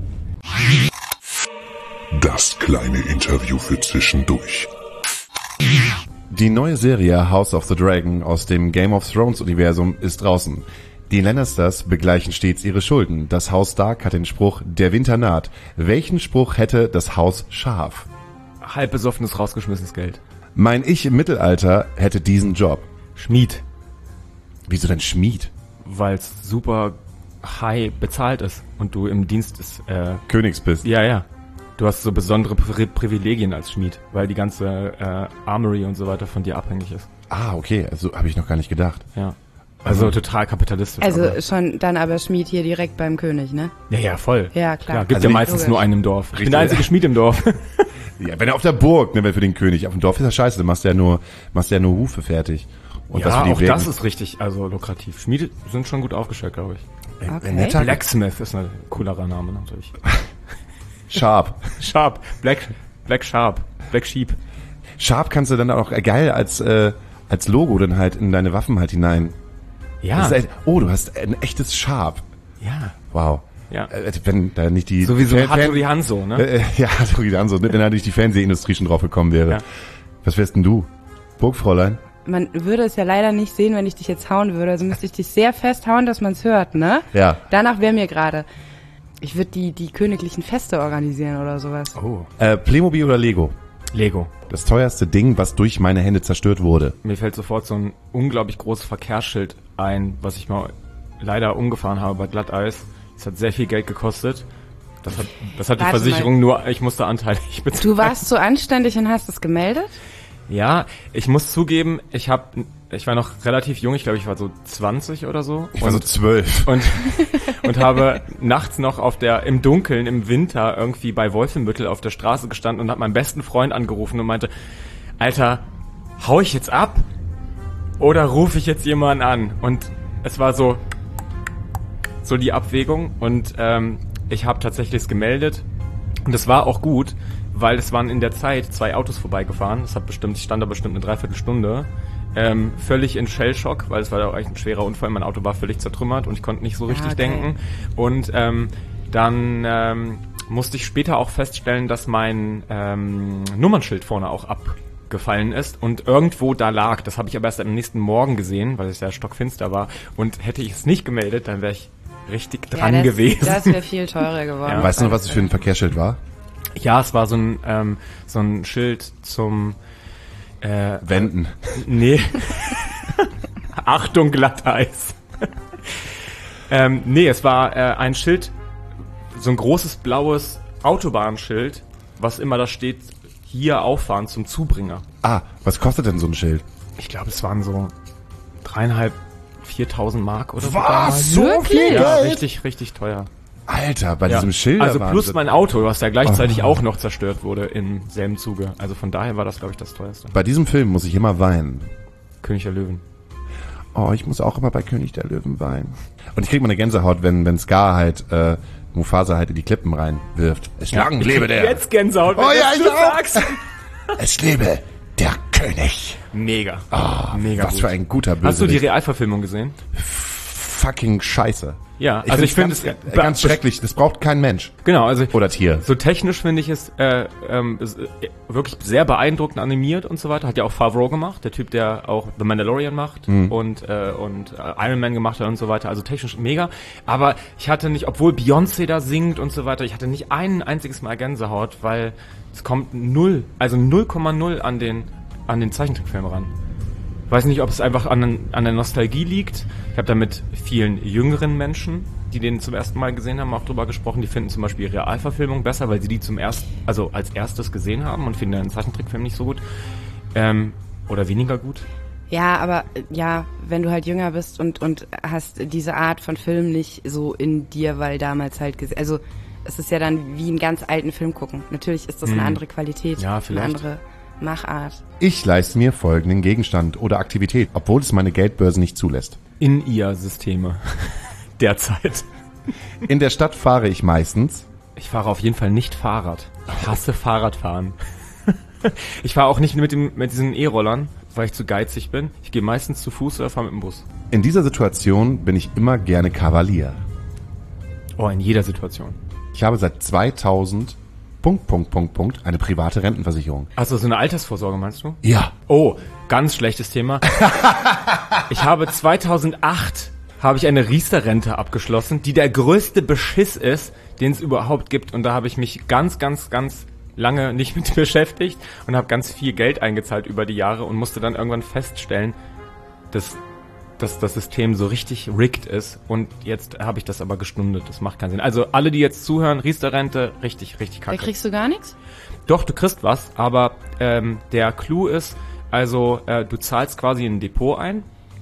Das kleine Interview für zwischendurch. Die neue Serie House of the Dragon aus dem Game of Thrones Universum ist draußen. Die Lannisters begleichen stets ihre Schulden. Das Haus Stark hat den Spruch, der Winter naht. Welchen Spruch hätte das Haus Scharf? Halb besoffenes, rausgeschmissenes Geld. Mein Ich im Mittelalter hätte diesen Job. Schmied. Wieso denn Schmied? Weil es super high bezahlt ist und du im Dienst des, äh, Königs bist. ja, ja. Du hast so besondere Pri- Privilegien als Schmied, weil die ganze äh, Armory und so weiter von dir abhängig ist. Ah, okay, also habe ich noch gar nicht gedacht. Ja. Also total kapitalistisch. Also aber. schon dann aber Schmied hier direkt beim König, ne? Ja, ja, voll. Ja, klar. Gibt Also ja nicht- meistens logisch. nur einen im Dorf. Ich Richtig. bin der einzige Schmied im Dorf. Ja, wenn er auf der Burg, ne, wenn für den König. Auf dem Dorf ist das scheiße, dann machst du ja nur, machst du ja nur Hufe fertig. Und ja, das für die auch Wägen- das ist richtig, also lukrativ. Schmiede sind schon gut aufgestellt, glaube ich. ein, Okay. ein netter Blacksmith ist ein coolerer Name natürlich. Sharp. Sharp. Black, Black Sharp. Black Sheep. Sharp kannst du dann auch geil als, äh, als Logo dann halt in deine Waffen halt hinein. Ja. Das ist echt, oh, du hast ein echtes Sharp. Ja. Wow. Ja. Äh, wenn da nicht die... Sowieso Fan- Hattori Hanzo, ne? Äh, äh, ja, Hattori Hanzo, wenn da nicht die Fernsehindustrie schon drauf gekommen wäre. Ja. Was wärst denn du? Burgfräulein? Man würde es ja leider nicht sehen, wenn ich dich jetzt hauen würde. Also müsste ich dich sehr fest hauen, dass man es hört, ne? Ja. Danach wäre mir gerade. Ich würde die, die königlichen Feste organisieren oder sowas. Oh. Äh, Playmobil oder Lego? Lego. Das teuerste Ding, was durch meine Hände zerstört wurde. Mir fällt sofort so ein unglaublich großes Verkehrsschild ein, was ich mal leider umgefahren habe bei Glatteis. Das hat sehr viel Geld gekostet. Das hat, das hat die Warte Versicherung nur, ich musste anteilig bezahlen. Du warst so anständig und hast es gemeldet? Ja, ich muss zugeben, ich hab, ich war noch relativ jung, ich glaube, ich war so zwanzig oder so. Ich war so zwölf. und und habe nachts noch auf der im Dunkeln im Winter irgendwie bei Wolfenbüttel auf der Straße gestanden und habe meinen besten Freund angerufen und meinte, Alter, hau ich jetzt ab oder rufe ich jetzt jemanden an? Und es war so so die Abwägung und ähm, ich habe tatsächlich es gemeldet und es war auch gut, weil es waren in der Zeit zwei Autos vorbeigefahren. Es hat bestimmt, ich stand da bestimmt eine Dreiviertelstunde. Ähm, völlig in Shellshock, weil es war ja auch echt ein schwerer Unfall. Mein Auto war völlig zertrümmert und ich konnte nicht so richtig okay. denken. Und ähm, dann ähm, musste ich später auch feststellen, dass mein ähm, Nummernschild vorne auch abgefallen ist und irgendwo da lag. Das habe ich aber erst am nächsten Morgen gesehen, weil es ja stockfinster war. Und hätte ich es nicht gemeldet, dann wäre ich richtig dran ja, das, gewesen. Das wäre viel teurer geworden. Ja. Weißt du noch, was es für ein Verkehrsschild war? Ja, es war so ein ähm, so ein Schild zum äh, Wenden. Nee. Achtung, Glatteis. ähm, nee, es war äh, ein Schild, so ein großes blaues Autobahnschild, was immer da steht, hier auffahren zum Zubringer. Ah, was kostet denn so ein Schild? Ich glaube, es waren so dreieinhalb, viertausend Mark oder so. Was? So Wirklich? viel Ja, Geld? richtig, richtig teuer. Alter, bei Ja. diesem Schild. Also plus mein Auto, was ja gleichzeitig auch noch zerstört wurde im selben Zuge. Also von daher war das, glaube ich, das teuerste. Bei diesem Film muss ich immer weinen. König der Löwen. Oh, ich muss auch immer bei König der Löwen weinen. Und ich krieg mal eine Gänsehaut, wenn, wenn Scar halt, äh, Mufasa halt in die Klippen reinwirft. Es lang lebe der. Jetzt Gänsehaut, wenn Oh ja, du ich auch. sagst. Es lebe der König. Mega. Oh, Mega was gut. für ein guter Bösewicht. Hast du die Realverfilmung gesehen? Fucking Scheiße. Ja, Ich also ich finde finde es ganz, ganz schrecklich. Das braucht kein Mensch. Genau, also Oder Tier. so technisch finde ich es äh, ähm, ist, äh, wirklich sehr beeindruckend animiert und so weiter. Hat ja auch Favreau gemacht, der Typ, der auch The Mandalorian macht Mhm. und äh, und äh, Iron Man gemacht hat und so weiter. Also technisch mega. Aber ich hatte nicht, obwohl Beyoncé da singt und so weiter, ich hatte nicht ein einziges Mal Gänsehaut, weil es kommt null, also null Komma null an den an den Zeichentrickfilm ran. Weiß nicht, ob es einfach an, an der Nostalgie liegt. Ich habe da mit vielen jüngeren Menschen, die den zum ersten Mal gesehen haben, auch drüber gesprochen. Die finden zum Beispiel Realverfilmung besser, weil sie die zum erst, also als erstes gesehen haben und finden den Zeichentrickfilm nicht so gut. Ähm, oder weniger gut. Ja, aber äh, ja, wenn du halt jünger bist und und hast diese Art von Film nicht so in dir, weil damals halt gesehen, also es ist ja dann wie einen ganz alten Film gucken. Natürlich ist das eine Hm. andere Qualität, Ja, vielleicht. eine andere Machart. Ich leiste mir folgenden Gegenstand oder Aktivität, obwohl es meine Geldbörse nicht zulässt. In ihr Systeme. Derzeit. In der Stadt fahre ich meistens. Ich fahre auf jeden Fall nicht Fahrrad. Ich hasse Fahrradfahren. Ich fahre auch nicht mit dem mit diesen E-Rollern, weil ich zu geizig bin. Ich gehe meistens zu Fuß oder fahre mit dem Bus. In dieser Situation bin ich immer gerne Kavalier. Oh, in jeder Situation. Ich habe seit zweitausend Punkt, Punkt, Punkt, Punkt eine private Rentenversicherung. Also so eine Altersvorsorge meinst du? Ja. Oh, ganz schlechtes Thema. Ich habe zweitausendacht habe ich eine Riester-Rente abgeschlossen, die der größte Beschiss ist, den es überhaupt gibt. Und da habe ich mich ganz, ganz, ganz lange nicht mit beschäftigt und habe ganz viel Geld eingezahlt über die Jahre und musste dann irgendwann feststellen, dass, dass das System so richtig rigged ist. Und jetzt habe ich das aber gestundet. Das macht keinen Sinn. Also alle, die jetzt zuhören, Riester-Rente, richtig, richtig Da kacke. kriegst du gar nichts? Doch, du kriegst was, aber ähm, der Clou ist, also äh, du zahlst quasi ein Depot ein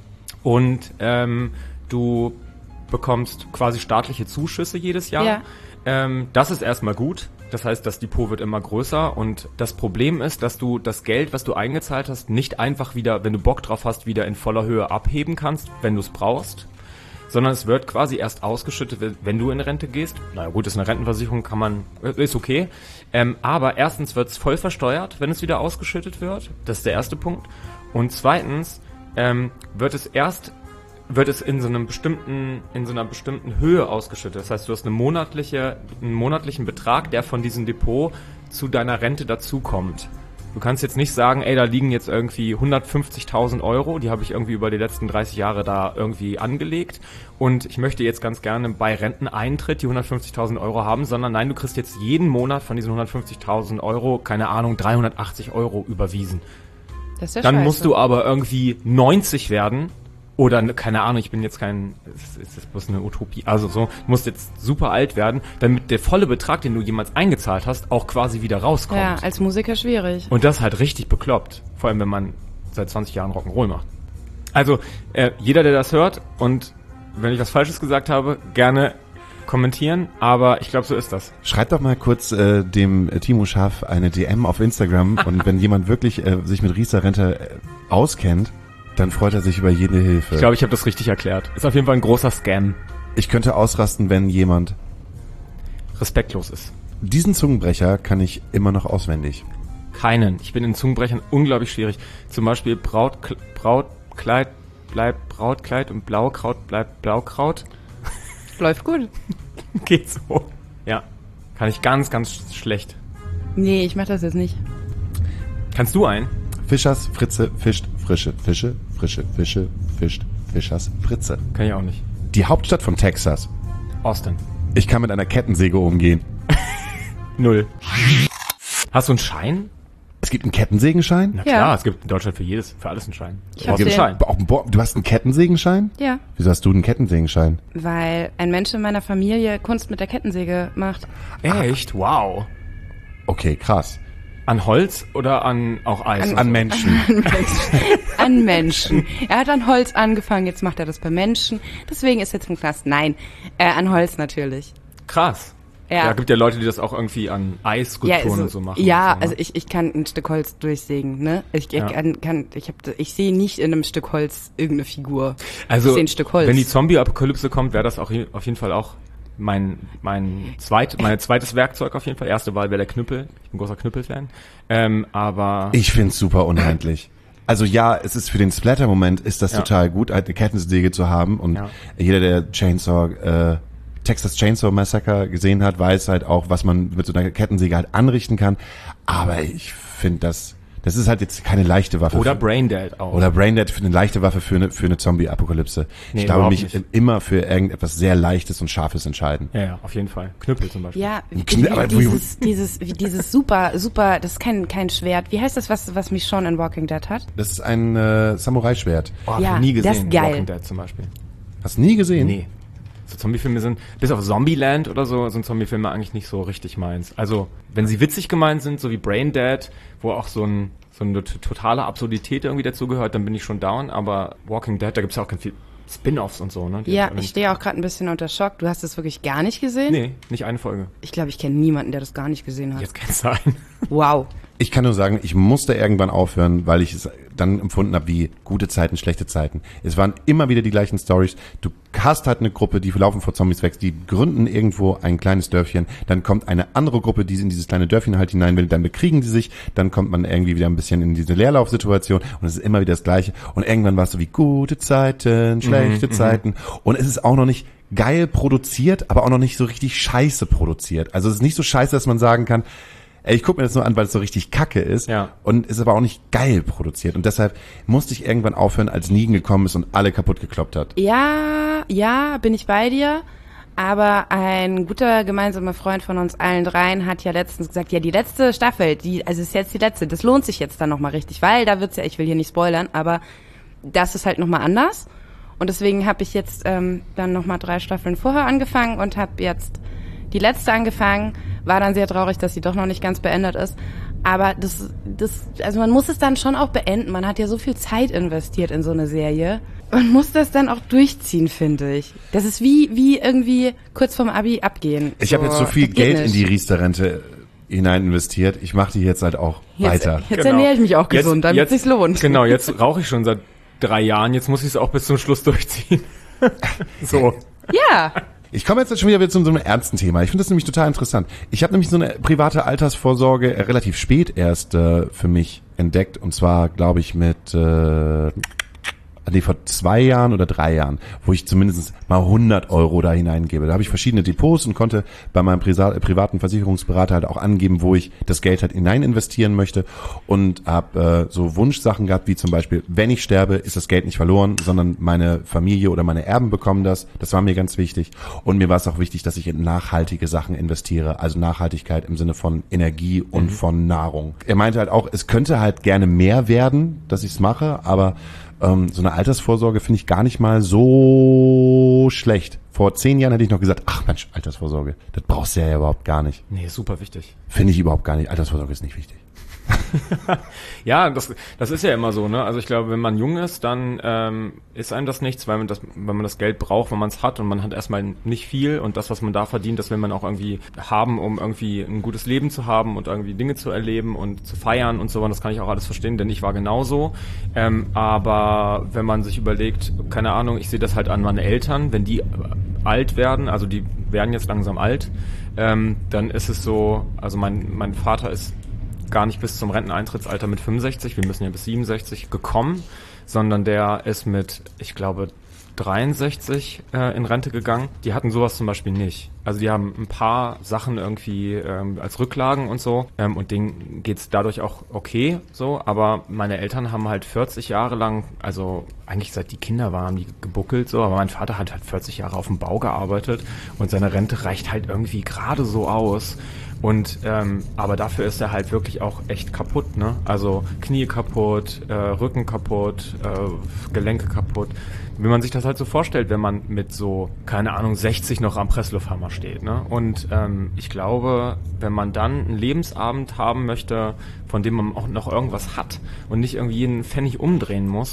und ähm, du bekommst quasi staatliche Zuschüsse jedes Jahr. Ja. Ähm, das ist erstmal gut. Das heißt, das Depot wird immer größer und das Problem ist, dass du das Geld, was du eingezahlt hast, nicht einfach wieder, wenn du Bock drauf hast, wieder in voller Höhe abheben kannst, wenn du es brauchst, sondern es wird quasi erst ausgeschüttet, wenn du in Rente gehst. Na gut, ist eine Rentenversicherung, kann man, ist okay. Ähm, aber erstens wird es voll versteuert, wenn es wieder ausgeschüttet wird. Das ist der erste Punkt. Und zweitens ähm, wird es erst wird es in so einem bestimmten, in so einer bestimmten Höhe ausgeschüttet. Das heißt, du hast eine monatliche, einen monatlichen Betrag, der von diesem Depot zu deiner Rente dazukommt. Du kannst jetzt nicht sagen, ey, da liegen jetzt irgendwie hundertfünfzigtausend Euro, die habe ich irgendwie über die letzten dreißig Jahre da irgendwie angelegt und ich möchte jetzt ganz gerne bei Renteneintritt die hundertfünfzigtausend Euro haben, sondern nein, du kriegst jetzt jeden Monat von diesen hundertfünfzigtausend Euro, keine Ahnung, dreihundertachtzig Euro überwiesen. Das ist ja Dann scheiße. musst du aber irgendwie neunzig werden. Oder, keine Ahnung, ich bin jetzt kein, es ist, ist bloß eine Utopie, also so, du musst jetzt super alt werden, damit der volle Betrag, den du jemals eingezahlt hast, auch quasi wieder rauskommt. Ja, als Musiker schwierig. Und das ist halt richtig bekloppt, vor allem wenn man seit zwanzig Jahren Rock'n'Roll macht. Also, äh, jeder, der das hört und wenn ich was Falsches gesagt habe, gerne kommentieren, aber ich glaube, so ist das. Schreibt doch mal kurz äh, dem äh, Timo Schaff eine D M auf Instagram und wenn jemand wirklich äh, sich mit Riester-Rente äh, auskennt, dann freut er sich über jede Hilfe. Ich glaube, ich habe das richtig erklärt. Ist auf jeden Fall ein großer Scam. Ich könnte ausrasten, wenn jemand... Respektlos ist. Diesen Zungenbrecher kann ich immer noch auswendig. Keinen. Ich bin in Zungenbrechern unglaublich schwierig. Zum Beispiel Braut, Brautkleid bleibt Brautkleid und Blaukraut bleibt Blaukraut. Läuft gut. Geht so. Ja. Kann ich ganz, ganz schlecht. Nee, ich mach das jetzt nicht. Kannst du einen? Fischers Fritze fischt frische Fische, frische Fische fischt Fischers Fritze. Kann ich auch nicht. Die Hauptstadt von Texas. Austin. Ich kann mit einer Kettensäge umgehen. Null. Hast du einen Schein? Es gibt einen Kettensägenschein? Na Ja. klar, es gibt in Deutschland für jedes, für alles einen Schein. Ich Du hab brauchst einen den. Schein. Auch ein Bo- Du hast einen Kettensägenschein? Ja. Wieso hast du einen Kettensägenschein? Weil ein Mensch in meiner Familie Kunst mit der Kettensäge macht. Echt? Wow. Okay, krass. An Holz oder an auch Eis? An- An Menschen. An Menschen. Er hat an Holz angefangen, jetzt macht er das bei Menschen. Deswegen ist er jetzt im Knast. Nein, äh, an Holz natürlich. Krass. Ja, gibt ja Leute, die das auch irgendwie an Eisskulpturen ja, also, und so machen. Ja, so, ne? also ich, ich kann ein Stück Holz durchsägen, ne? Ich, ich Ja. kann, kann ich hab, ich sehe nicht in einem Stück Holz irgendeine Figur. Also, ich sehe ein Stück Holz. wenn die Zombie-Apokalypse kommt, wäre das auch je- auf jeden Fall auch mein mein zweit mein zweites Werkzeug auf jeden Fall. Erste Wahl wäre der Knüppel. Ich bin großer Knüppel-Fan. Ähm, aber Ich find's super unhandlich. Also ja, es ist für den Splatter-Moment ist das Ja. total gut, halt eine Kettensäge zu haben und Ja. jeder, der Chainsaw, äh, Texas Chainsaw Massacre gesehen hat, weiß halt auch, was man mit so einer Kettensäge halt anrichten kann. Aber ich finde das, das ist halt jetzt keine leichte Waffe. oder für, Braindead auch. oder Braindead für eine leichte Waffe für eine, für eine Zombie-Apokalypse. Nee, ich glaube überhaupt mich nicht. immer für irgendetwas sehr Leichtes und Scharfes entscheiden. ja, ja, auf jeden Fall. Knüppel zum Beispiel. Ja, Ein Knie- aber wie- dieses, dieses, wie dieses super, super, das ist kein, kein Schwert. Wie heißt das, was, was mich schon in Walking Dead hat? Das ist ein äh, Samurai-Schwert. Oh, hab Ja, ich nie das gesehen. ist geil. Walking Dead zum Beispiel. Hast du nie gesehen? Nee. So Zombiefilme sind, bis auf Zombieland oder so, sind Zombiefilme eigentlich nicht so richtig meins. Also, wenn sie witzig gemeint sind, so wie Braindead, wo auch so ein so eine t- totale Absurdität irgendwie dazugehört, dann bin ich schon down, aber Walking Dead, da gibt's ja auch ganz viel Spin-Offs und so, ne? Die Ja, haben- ich stehe auch gerade ein bisschen unter Schock. Du hast es wirklich gar nicht gesehen? Nee, nicht eine Folge. Ich glaube, ich kenne niemanden, der das gar nicht gesehen hat. Jetzt kann's sein. Wow. Ich kann nur sagen, ich musste irgendwann aufhören, weil ich es dann empfunden habe wie gute Zeiten, schlechte Zeiten. Es waren immer wieder die gleichen Stories. Du hast halt eine Gruppe, die laufen vor Zombies weg, die gründen irgendwo ein kleines Dörfchen, dann kommt eine andere Gruppe, die in dieses kleine Dörfchen halt hinein will, dann bekriegen die sich, dann kommt man irgendwie wieder ein bisschen in diese Leerlaufsituation und es ist immer wieder das Gleiche. Und irgendwann war es so wie gute Zeiten, schlechte Zeiten. Und es ist auch noch nicht geil produziert, aber auch noch nicht so richtig scheiße produziert. Also es ist nicht so scheiße, dass man sagen kann, ey, ich gucke mir das nur an, weil es so richtig kacke ist. Ja. Und ist aber auch nicht geil produziert. Und deshalb musste ich irgendwann aufhören, als Negan gekommen ist und alle kaputt gekloppt hat. Ja, ja, bin ich bei dir. Aber ein guter gemeinsamer Freund von uns allen dreien hat ja letztens gesagt, ja, die letzte Staffel, die, also ist jetzt die letzte, das lohnt sich jetzt dann nochmal richtig, weil da wird's ja, ich will hier nicht spoilern, aber das ist halt nochmal anders. Und deswegen habe ich jetzt ähm, dann nochmal drei Staffeln vorher angefangen und habe jetzt die letzte angefangen. War dann sehr traurig, dass sie doch noch nicht ganz beendet ist. Aber das, das, also man muss es dann schon auch beenden. Man hat ja so viel Zeit investiert in so eine Serie. Man muss das dann auch durchziehen, finde ich. Das ist wie, wie irgendwie kurz vorm Abi abgehen. Ich habe jetzt so viel das geht Geld in nicht. die Riester-Rente hinein investiert. Ich mache die jetzt halt auch Jetzt, weiter. jetzt ernähre ich mich auch gesund, damit es sich lohnt. Genau, jetzt rauche ich schon seit drei Jahren, jetzt muss ich es auch bis zum Schluss durchziehen. So. Ja. Ich komme jetzt schon wieder zu so einem ernsten Thema. Ich finde das nämlich total interessant. Ich habe nämlich so eine private Altersvorsorge äh, relativ spät erst äh, für mich entdeckt. Und zwar, glaube ich, mit äh, nee, vor zwei Jahren oder drei Jahren, wo ich zumindest mal hundert Euro da hineingebe. Da habe ich verschiedene Depots und konnte bei meinem Prisa- privaten Versicherungsberater halt auch angeben, wo ich das Geld halt hinein investieren möchte und habe äh, so Wunschsachen gehabt, wie zum Beispiel, wenn ich sterbe, ist das Geld nicht verloren, sondern meine Familie oder meine Erben bekommen das. Das war mir ganz wichtig. Und mir war es auch wichtig, dass ich in nachhaltige Sachen investiere, also Nachhaltigkeit im Sinne von Energie und mhm. von Nahrung. Er meinte halt auch, es könnte halt gerne mehr werden, dass ich es mache, aber so eine Altersvorsorge finde ich gar nicht mal so schlecht. Vor zehn Jahren hätte ich noch gesagt, ach Mensch, Altersvorsorge, das brauchst du ja überhaupt gar nicht. Nee, super wichtig. Finde ich überhaupt gar nicht. Altersvorsorge ist nicht wichtig. Ja, das, das ist ja immer so, ne? Also ich glaube, wenn man jung ist, dann ähm, ist einem das nichts, weil man das, wenn man das Geld braucht, wenn man es hat und man hat erstmal nicht viel und das, was man da verdient, das will man auch irgendwie haben, um irgendwie ein gutes Leben zu haben und irgendwie Dinge zu erleben und zu feiern und so. Und das kann ich auch alles verstehen, denn ich war genauso. Ähm, aber wenn man sich überlegt, keine Ahnung, ich sehe das halt an meine Eltern, wenn die alt werden, also die werden jetzt langsam alt, ähm, dann ist es so, also mein mein Vater ist gar nicht bis zum Renteneintrittsalter mit fünfundsechzig, wir müssen ja bis siebenundsechzig gekommen, sondern der ist mit, ich glaube, dreiundsechzig äh, in Rente gegangen. Die hatten sowas zum Beispiel nicht. Also die haben ein paar Sachen irgendwie ähm, als Rücklagen und so ähm, und denen geht's dadurch auch okay so, aber meine Eltern haben halt vierzig Jahre lang, also eigentlich seit die Kinder waren, haben die gebuckelt so, aber mein Vater hat halt vierzig Jahre auf dem Bau gearbeitet und seine Rente reicht halt irgendwie gerade so aus. Und ähm, aber dafür ist er halt wirklich auch echt kaputt, ne? Also Knie kaputt, äh, Rücken kaputt, äh, Gelenke kaputt. Wenn man sich das halt so vorstellt, wenn man mit so, keine Ahnung, sechzig noch am Presslufthammer steht, ne? Und ähm, ich glaube, wenn man dann einen Lebensabend haben möchte, von dem man auch noch irgendwas hat und nicht irgendwie jeden Pfennig umdrehen muss,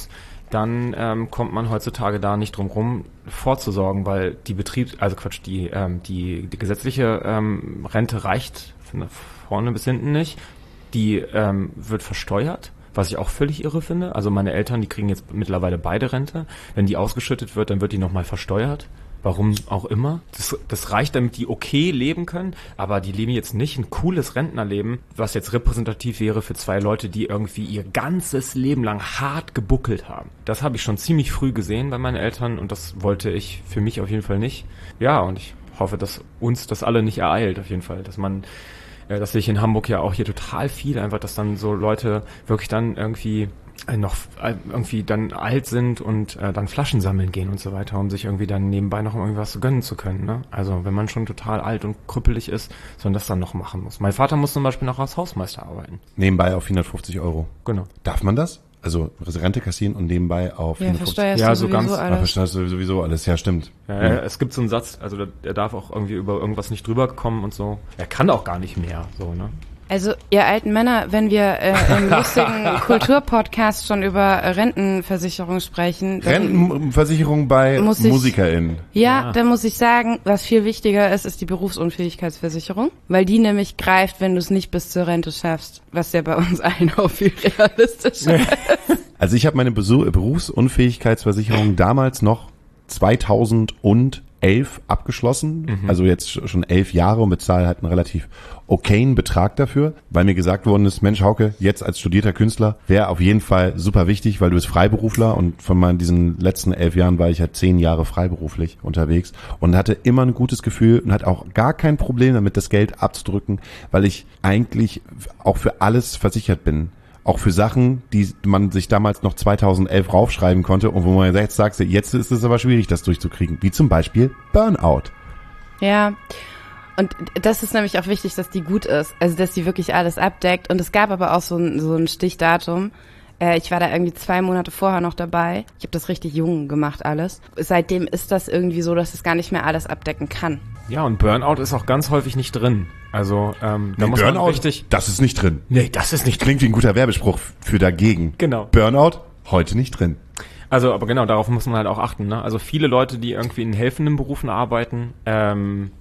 dann ähm, kommt man heutzutage da nicht drum rum, vorzusorgen, weil die Betriebs-, also Quatsch, die, ähm, die, die gesetzliche ähm, Rente reicht von vorne bis hinten nicht. Die ähm, wird versteuert, was ich auch völlig irre finde. Also meine Eltern, die kriegen jetzt mittlerweile beide Rente. Wenn die ausgeschüttet wird, dann wird die nochmal versteuert. Warum auch immer. Das, das reicht, damit die okay leben können, aber die leben jetzt nicht ein cooles Rentnerleben, was jetzt repräsentativ wäre für zwei Leute, die irgendwie ihr ganzes Leben lang hart gebuckelt haben. Das habe ich schon ziemlich früh gesehen bei meinen Eltern und das wollte ich für mich auf jeden Fall nicht. Ja, und ich hoffe, dass uns das alle nicht ereilt, auf jeden Fall. Dass man, äh, das sehe ich in Hamburg ja auch hier total viel, einfach, dass dann so Leute wirklich dann irgendwie noch irgendwie dann alt sind und äh, dann Flaschen sammeln gehen und so weiter, um sich irgendwie dann nebenbei noch irgendwas gönnen zu können. Ne? Also wenn man schon total alt und krüppelig ist, soll man das dann noch machen muss. Mein Vater muss zum Beispiel noch als Hausmeister arbeiten. Nebenbei auf hundertfünfzig Euro. Genau. Darf man das? Also Rente kassieren und nebenbei auf Ja, hundertfünfzig? versteuerst Ja, du so sowieso ganz- alles. Ja, verstehst du sowieso alles. Ja, stimmt. Ja, Mhm. er- Es gibt so einen Satz, also der, der darf auch irgendwie über irgendwas nicht drüber kommen und so. Er kann auch gar nicht mehr, so, ne? Also, ihr alten Männer, wenn wir äh, im lustigen Kulturpodcast schon über äh, Rentenversicherung sprechen, dann, Rentenversicherung bei Muss ich- MusikerInnen. ja, Ja. dann muss ich sagen, was viel wichtiger ist, ist die Berufsunfähigkeitsversicherung, weil die nämlich greift, wenn du es nicht bis zur Rente schaffst, was ja bei uns allen auch viel realistischer ist. Also ich habe meine Besu- Berufsunfähigkeitsversicherung damals noch zweitausendelf abgeschlossen, Mhm. also jetzt schon elf Jahre und bezahle halt einen relativ okayen Betrag dafür, weil mir gesagt worden ist, Mensch Hauke, jetzt als studierter Künstler wäre auf jeden Fall super wichtig, weil du bist Freiberufler und von meinen diesen letzten elf Jahren war ich halt zehn Jahre freiberuflich unterwegs und hatte immer ein gutes Gefühl und hatte auch gar kein Problem damit, das Geld abzudrücken, weil ich eigentlich auch für alles versichert bin. Auch für Sachen, die man sich damals noch zweitausendelf raufschreiben konnte und wo man jetzt sagt, jetzt ist es aber schwierig, das durchzukriegen. Wie zum Beispiel Burnout. Ja, und das ist nämlich auch wichtig, dass die gut ist, also dass die wirklich alles abdeckt. Und es gab aber auch so ein, so ein Stichdatum. Äh, ich war da irgendwie zwei Monate vorher noch dabei. Ich habe das richtig jung gemacht alles. Seitdem ist das irgendwie so, dass es gar nicht mehr alles abdecken kann. Ja, und Burnout ist auch ganz häufig nicht drin. Also, ähm, da Nee, muss Burnout, man richtig... das ist nicht drin. Nee, das ist nicht drin. Klingt wie ein guter Werbespruch für dagegen. Genau. Burnout, heute nicht drin. Also, aber genau, darauf muss man halt auch achten, ne? Also viele Leute, die irgendwie in helfenden Berufen arbeiten, ähm,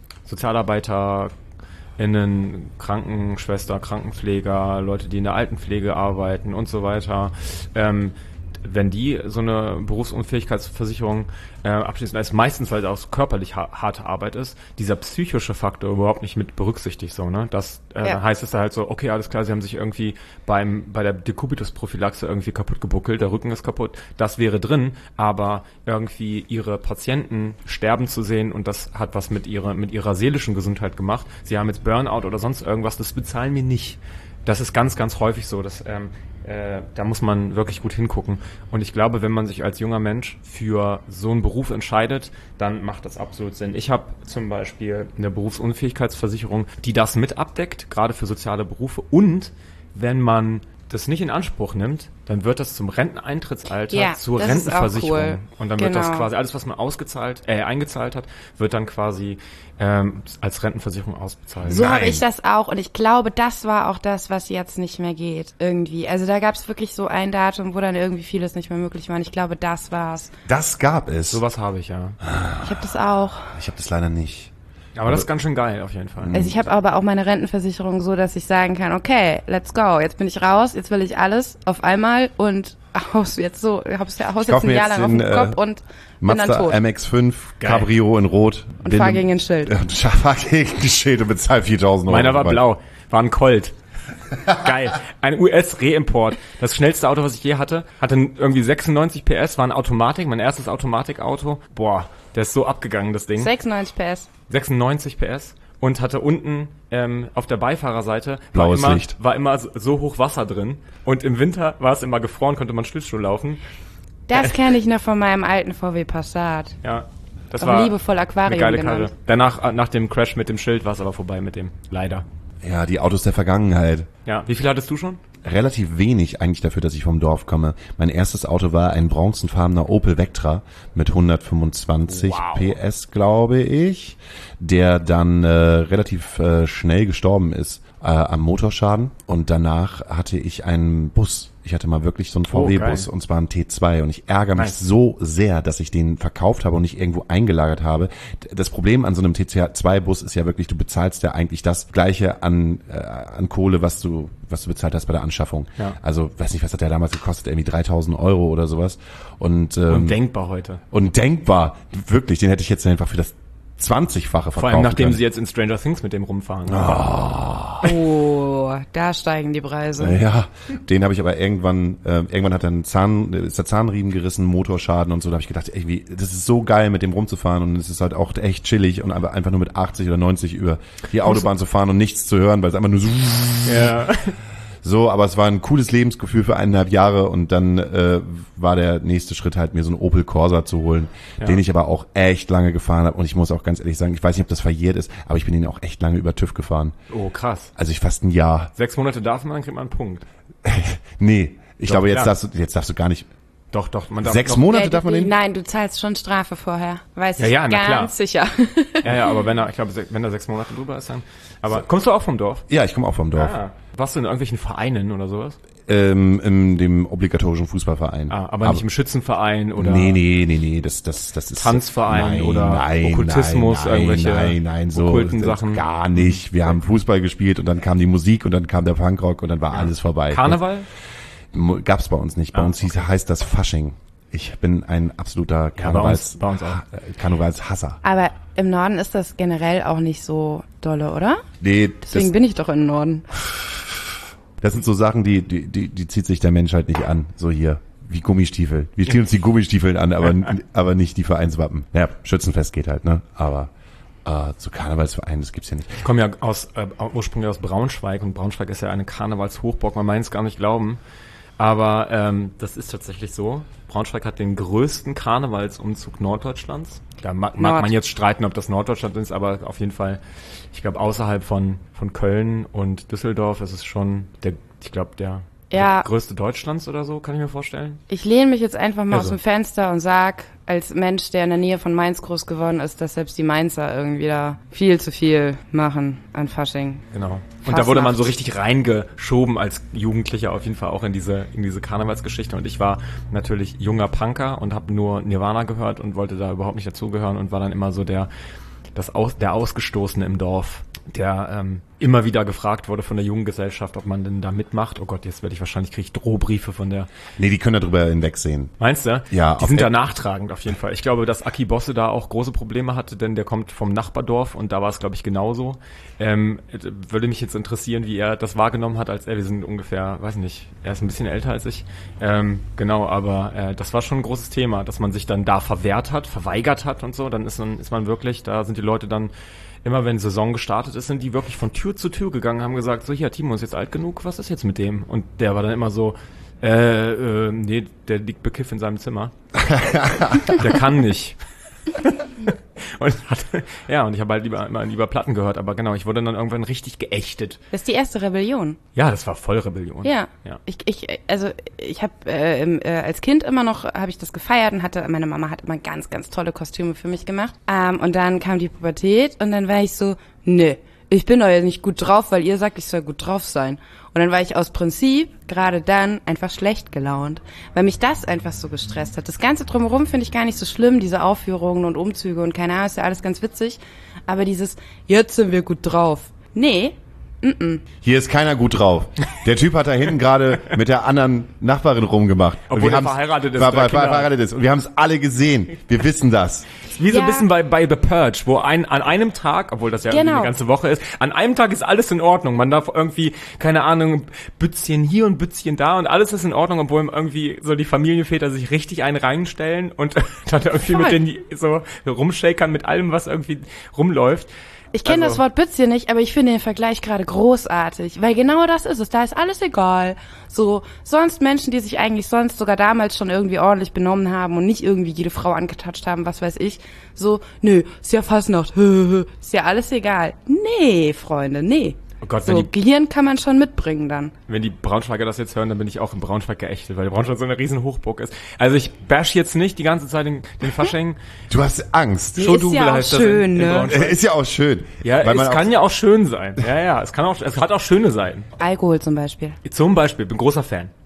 SozialarbeiterInnen, Krankenschwester, Krankenpfleger, Leute, die in der Altenpflege arbeiten und so weiter, ähm, wenn die so eine Berufsunfähigkeitsversicherung äh, abschließen, da ist meistens, weil es auch so körperlich ha- harte Arbeit ist, dieser psychische Faktor überhaupt nicht mit berücksichtigt, so, ne? Das äh, Ja. heißt es da halt so, okay, alles klar, sie haben sich irgendwie beim bei der Dekubitus-Prophylaxe irgendwie kaputt gebuckelt, der Rücken ist kaputt, das wäre drin, aber irgendwie ihre Patienten sterben zu sehen und das hat was mit ihrer mit ihrer seelischen Gesundheit gemacht. Sie haben jetzt Burnout oder sonst irgendwas, das bezahlen wir nicht. Das ist ganz, ganz häufig so, dass ähm, äh, da muss man wirklich gut hingucken. Und ich glaube, wenn man sich als junger Mensch für so einen Beruf entscheidet, dann macht das absolut Sinn. Ich habe zum Beispiel eine Berufsunfähigkeitsversicherung, die das mit abdeckt, gerade für soziale Berufe. Und wenn man das nicht in Anspruch nimmt, dann wird das zum Renteneintrittsalter Ja, zur das ist auch Rentenversicherung. cool. Und dann wird das Genau. quasi alles, was man ausgezahlt, äh, eingezahlt hat, wird dann quasi ähm, als Rentenversicherung ausbezahlt. So Nein. habe ich das auch und ich glaube, das war auch das, was jetzt nicht mehr geht, irgendwie. Also da gab es wirklich so ein Datum, wo dann irgendwie vieles nicht mehr möglich war und ich glaube, das war's. Das gab es. Sowas habe ich, ja. Ich habe das auch. Ich habe das leider nicht. Aber das ist ganz schön geil, auf jeden Fall. Also ich habe aber auch meine Rentenversicherung so, dass ich sagen kann, okay, let's go, jetzt bin ich raus, jetzt will ich alles auf einmal und haus jetzt so, haus, haus jetzt kauf ein mir Jahr jetzt lang auf den, den Kopf äh, und bin dann Mazda tot. M X fünf Geil. Cabrio in Rot. Und fahr gegen ein Schild. Und fahr gegen ein Schild und bezahl viertausend Euro. Meiner war blau, war ein Colt. Geil. Ein U S-Reimport. Das schnellste Auto, was ich je hatte, hatte irgendwie sechsundneunzig P S, war ein Automatik, mein erstes Automatikauto. Boah, der ist so abgegangen, das Ding. sechsundneunzig P S. sechsundneunzig P S. Und hatte unten ähm, auf der Beifahrerseite war Blaues immer, Licht. war immer so, so hoch Wasser drin. Und im Winter war es immer gefroren, konnte man Schlittschuh laufen. Das kenne ich noch von meinem alten V W Passat. Ja, das Auch war liebevoll Aquarium eine geile genannt. Karre. Danach, äh, nach dem Crash mit dem Schild, war es aber vorbei mit dem. Leider. Ja, die Autos der Vergangenheit. Ja, wie viel hattest du schon? Relativ wenig eigentlich dafür, dass ich vom Dorf komme. Mein erstes Auto war ein bronzenfarbener Opel Vectra mit hundertfünfundzwanzig Wow. P S, glaube ich, der dann äh, relativ äh, schnell gestorben ist äh, am Motorschaden. Und danach hatte ich einen Bus. Ich hatte mal wirklich so einen V W-Bus oh, und zwar einen T zwei und ich ärgere mich nice. so sehr, dass ich den verkauft habe und nicht irgendwo eingelagert habe. Das Problem an so einem T zwei-Bus ist ja wirklich, du bezahlst ja eigentlich das Gleiche an äh, an Kohle, was du was du bezahlt hast bei der Anschaffung. Ja. Also, weiß nicht, was hat der damals gekostet, irgendwie dreitausend Euro oder sowas. Und ähm, undenkbar heute. Undenkbar, wirklich, den hätte ich jetzt einfach für das zwanzigfache verkaufen. Vor allem nachdem können. sie jetzt in Stranger Things mit dem rumfahren. Oh, oh da steigen die Preise. Ja, den habe ich aber irgendwann, äh, irgendwann hat er einen Zahn, ist der Zahnriemen gerissen, Motorschaden und so. Da habe ich gedacht, ey, das ist so geil, mit dem rumzufahren und es ist halt auch echt chillig und einfach nur mit achtzig oder neunzig über die Autobahn zu fahren und nichts zu hören, weil es einfach nur so. Ja. So, aber es war ein cooles Lebensgefühl für eineinhalb Jahre und dann äh, war der nächste Schritt halt, mir so einen Opel Corsa zu holen, ja. den ich aber auch echt lange gefahren habe und ich muss auch ganz ehrlich sagen, ich weiß nicht, ob das verjährt ist, aber ich bin ihn auch echt lange über TÜV gefahren. Oh, krass. Also ich fast ein Jahr. Sechs Monate darf man, dann kriegt man einen Punkt. Nee, ich Doch, glaube, jetzt klar. darfst du, jetzt darfst du gar nicht. Doch, doch, man darf. Sechs doch. Monate ja, darf man den? Nein, du zahlst schon Strafe vorher. Weiß Ja, ich ja, na ganz klar. sicher. Ja, ja, aber wenn er, ich glaube, se- wenn er sechs Monate drüber ist, dann. Aber kommst du auch vom Dorf? Ja, ich komme auch vom Dorf. Ah. Warst du in irgendwelchen Vereinen oder sowas? Ähm, in dem obligatorischen Fußballverein. Ah, aber nicht im Schützenverein oder Nee, nee, nee, nee, das das das ist Tanzverein nein, oder nein, Okkultismus, nein, irgendwelche nein, nein, so okkulten Sachen? Gar nicht. Wir haben Fußball gespielt und dann kam die Musik und dann kam der Punkrock und dann war alles vorbei. Karneval? Gab's bei uns nicht. Bei Ah, uns hieß, okay. heißt das Fasching. Ich bin ein absoluter Karnevals, bei uns- bei uns auch. äh, Karnevalshasser. Aber im Norden ist das generell auch nicht so dolle, oder? Nee, Deswegen das, bin ich doch im Norden. das sind so Sachen, die, die, die, die zieht sich der Mensch halt nicht an. So hier, wie Gummistiefel. Wir ziehen uns die Gummistiefeln an, aber, aber nicht die Vereinswappen. Ja, Schützenfest geht halt, ne? Aber äh, zu Karnevalsvereinen, das gibt's ja nicht. Ich komme ja aus äh, ursprünglich aus Braunschweig und Braunschweig ist ja eine Karnevalshochburg, man meint es gar nicht glauben. Aber ähm, das ist tatsächlich so. Braunschweig hat den größten Karnevalsumzug Norddeutschlands. Da mag, mag Nord. man jetzt streiten, ob das Norddeutschland ist, aber auf jeden Fall, ich glaube, außerhalb von von Köln und Düsseldorf ist es schon der, ich glaube, der, Ja. der größte Deutschlands oder so, kann ich mir vorstellen. Ich lehne mich jetzt einfach mal Also. aus dem Fenster und sag, als Mensch, der in der Nähe von Mainz groß geworden ist, dass selbst die Mainzer irgendwie da viel zu viel machen an Fasching. Genau. Und da wurde man so Fastnacht. richtig reingeschoben als Jugendlicher auf jeden Fall auch in diese in diese Karnevalsgeschichte. Und ich war natürlich junger Punker und habe nur Nirvana gehört und wollte da überhaupt nicht dazugehören und war dann immer so der das Aus, der Ausgestoßene im Dorf, der ähm, immer wieder gefragt wurde von der Jugendgesellschaft, ob man denn da mitmacht. Oh Gott, jetzt werde ich wahrscheinlich, kriege ich Drohbriefe von der... Nee, die können darüber hinwegsehen. Meinst du? Ja, Die auf sind e- da nachtragend auf jeden Fall. Ich glaube, dass Aki Bosse da auch große Probleme hatte, denn der kommt vom Nachbardorf und da war es, glaube ich, genauso. Ähm, würde mich jetzt interessieren, wie er das wahrgenommen hat, als er, wir sind ungefähr, weiß nicht, er ist ein bisschen älter als ich. Ähm, genau, aber äh, das war schon ein großes Thema, dass man sich dann da verwehrt hat, verweigert hat und so. Dann ist man, ist man wirklich, da sind die Leute dann, immer wenn Saison gestartet ist, sind die wirklich von Tür zu Tür gegangen, haben gesagt, so hier, Timo ist jetzt alt genug, was ist jetzt mit dem? Und der war dann immer so, äh, äh, nee, der liegt bekifft in seinem Zimmer. Der kann nicht. Und hatte, ja, und ich habe halt lieber immer lieber Platten gehört, aber genau, ich wurde dann irgendwann richtig geächtet. Das ist die erste Rebellion. Ja, das war voll Rebellion. Ja. Ja. Ich, ich, also ich habe äh, im, äh, als Kind immer noch habe ich das gefeiert und hatte, meine Mama hat immer ganz, ganz tolle Kostüme für mich gemacht. Ähm, und dann kam die Pubertät und dann war ich so, nee, ich bin doch jetzt nicht gut drauf, weil ihr sagt, ich soll gut drauf sein. Und dann war ich aus Prinzip gerade dann einfach schlecht gelaunt, weil mich das einfach so gestresst hat. Das Ganze drumherum finde ich gar nicht so schlimm, diese Aufführungen und Umzüge und keine Ahnung, ist ja alles ganz witzig. Aber dieses, jetzt sind wir gut drauf. Nee, mm-mm. Hier ist keiner gut drauf. Der Typ hat da hinten gerade mit der anderen Nachbarin rumgemacht. Obwohl und wir er haben's- verheiratet ist, War, drei war, Kinder hat. verheiratet ist. Und wir haben es alle gesehen. Wir wissen das. Wie so Ja. ein bisschen bei, bei The Purge, wo ein, an einem Tag, obwohl das ja irgendwie Genau. eine ganze Woche ist, an einem Tag ist alles in Ordnung. Man darf irgendwie, keine Ahnung, Bützchen hier und Bützchen da und alles ist in Ordnung, obwohl irgendwie so die Familienväter sich richtig einen reinstellen und dann irgendwie Voll. mit den so rumshakern mit allem, was irgendwie rumläuft. Ich kenne Also- das Wort Bützchen nicht, aber ich finde den Vergleich gerade großartig, weil genau das ist es. Da ist alles egal. So, sonst Menschen, die sich eigentlich sonst sogar damals schon irgendwie ordentlich benommen haben und nicht irgendwie jede Frau angetatscht haben, was weiß ich. So, nö, ist ja Fastnacht, ist ja alles egal. Nee, Freunde, nee. Oh Gott, wenn So, die, Gehirn kann man schon mitbringen dann. wenn die Braunschweiger das jetzt hören, dann bin ich auch in Braunschweig geächtet, weil Braunschweig so eine riesen Hochburg ist. Also ich bash jetzt nicht die ganze Zeit den, den Fasching. Du hast Angst. Nee, ist Schodubel ja auch heißt schön, das in, in ne? Braunschweig. Ist ja auch schön. Ja, Weil man es auch- kann ja auch schön sein. Ja, ja, es kann auch, es hat auch schöne Seiten. Alkohol zum Beispiel. Zum Beispiel, bin großer Fan.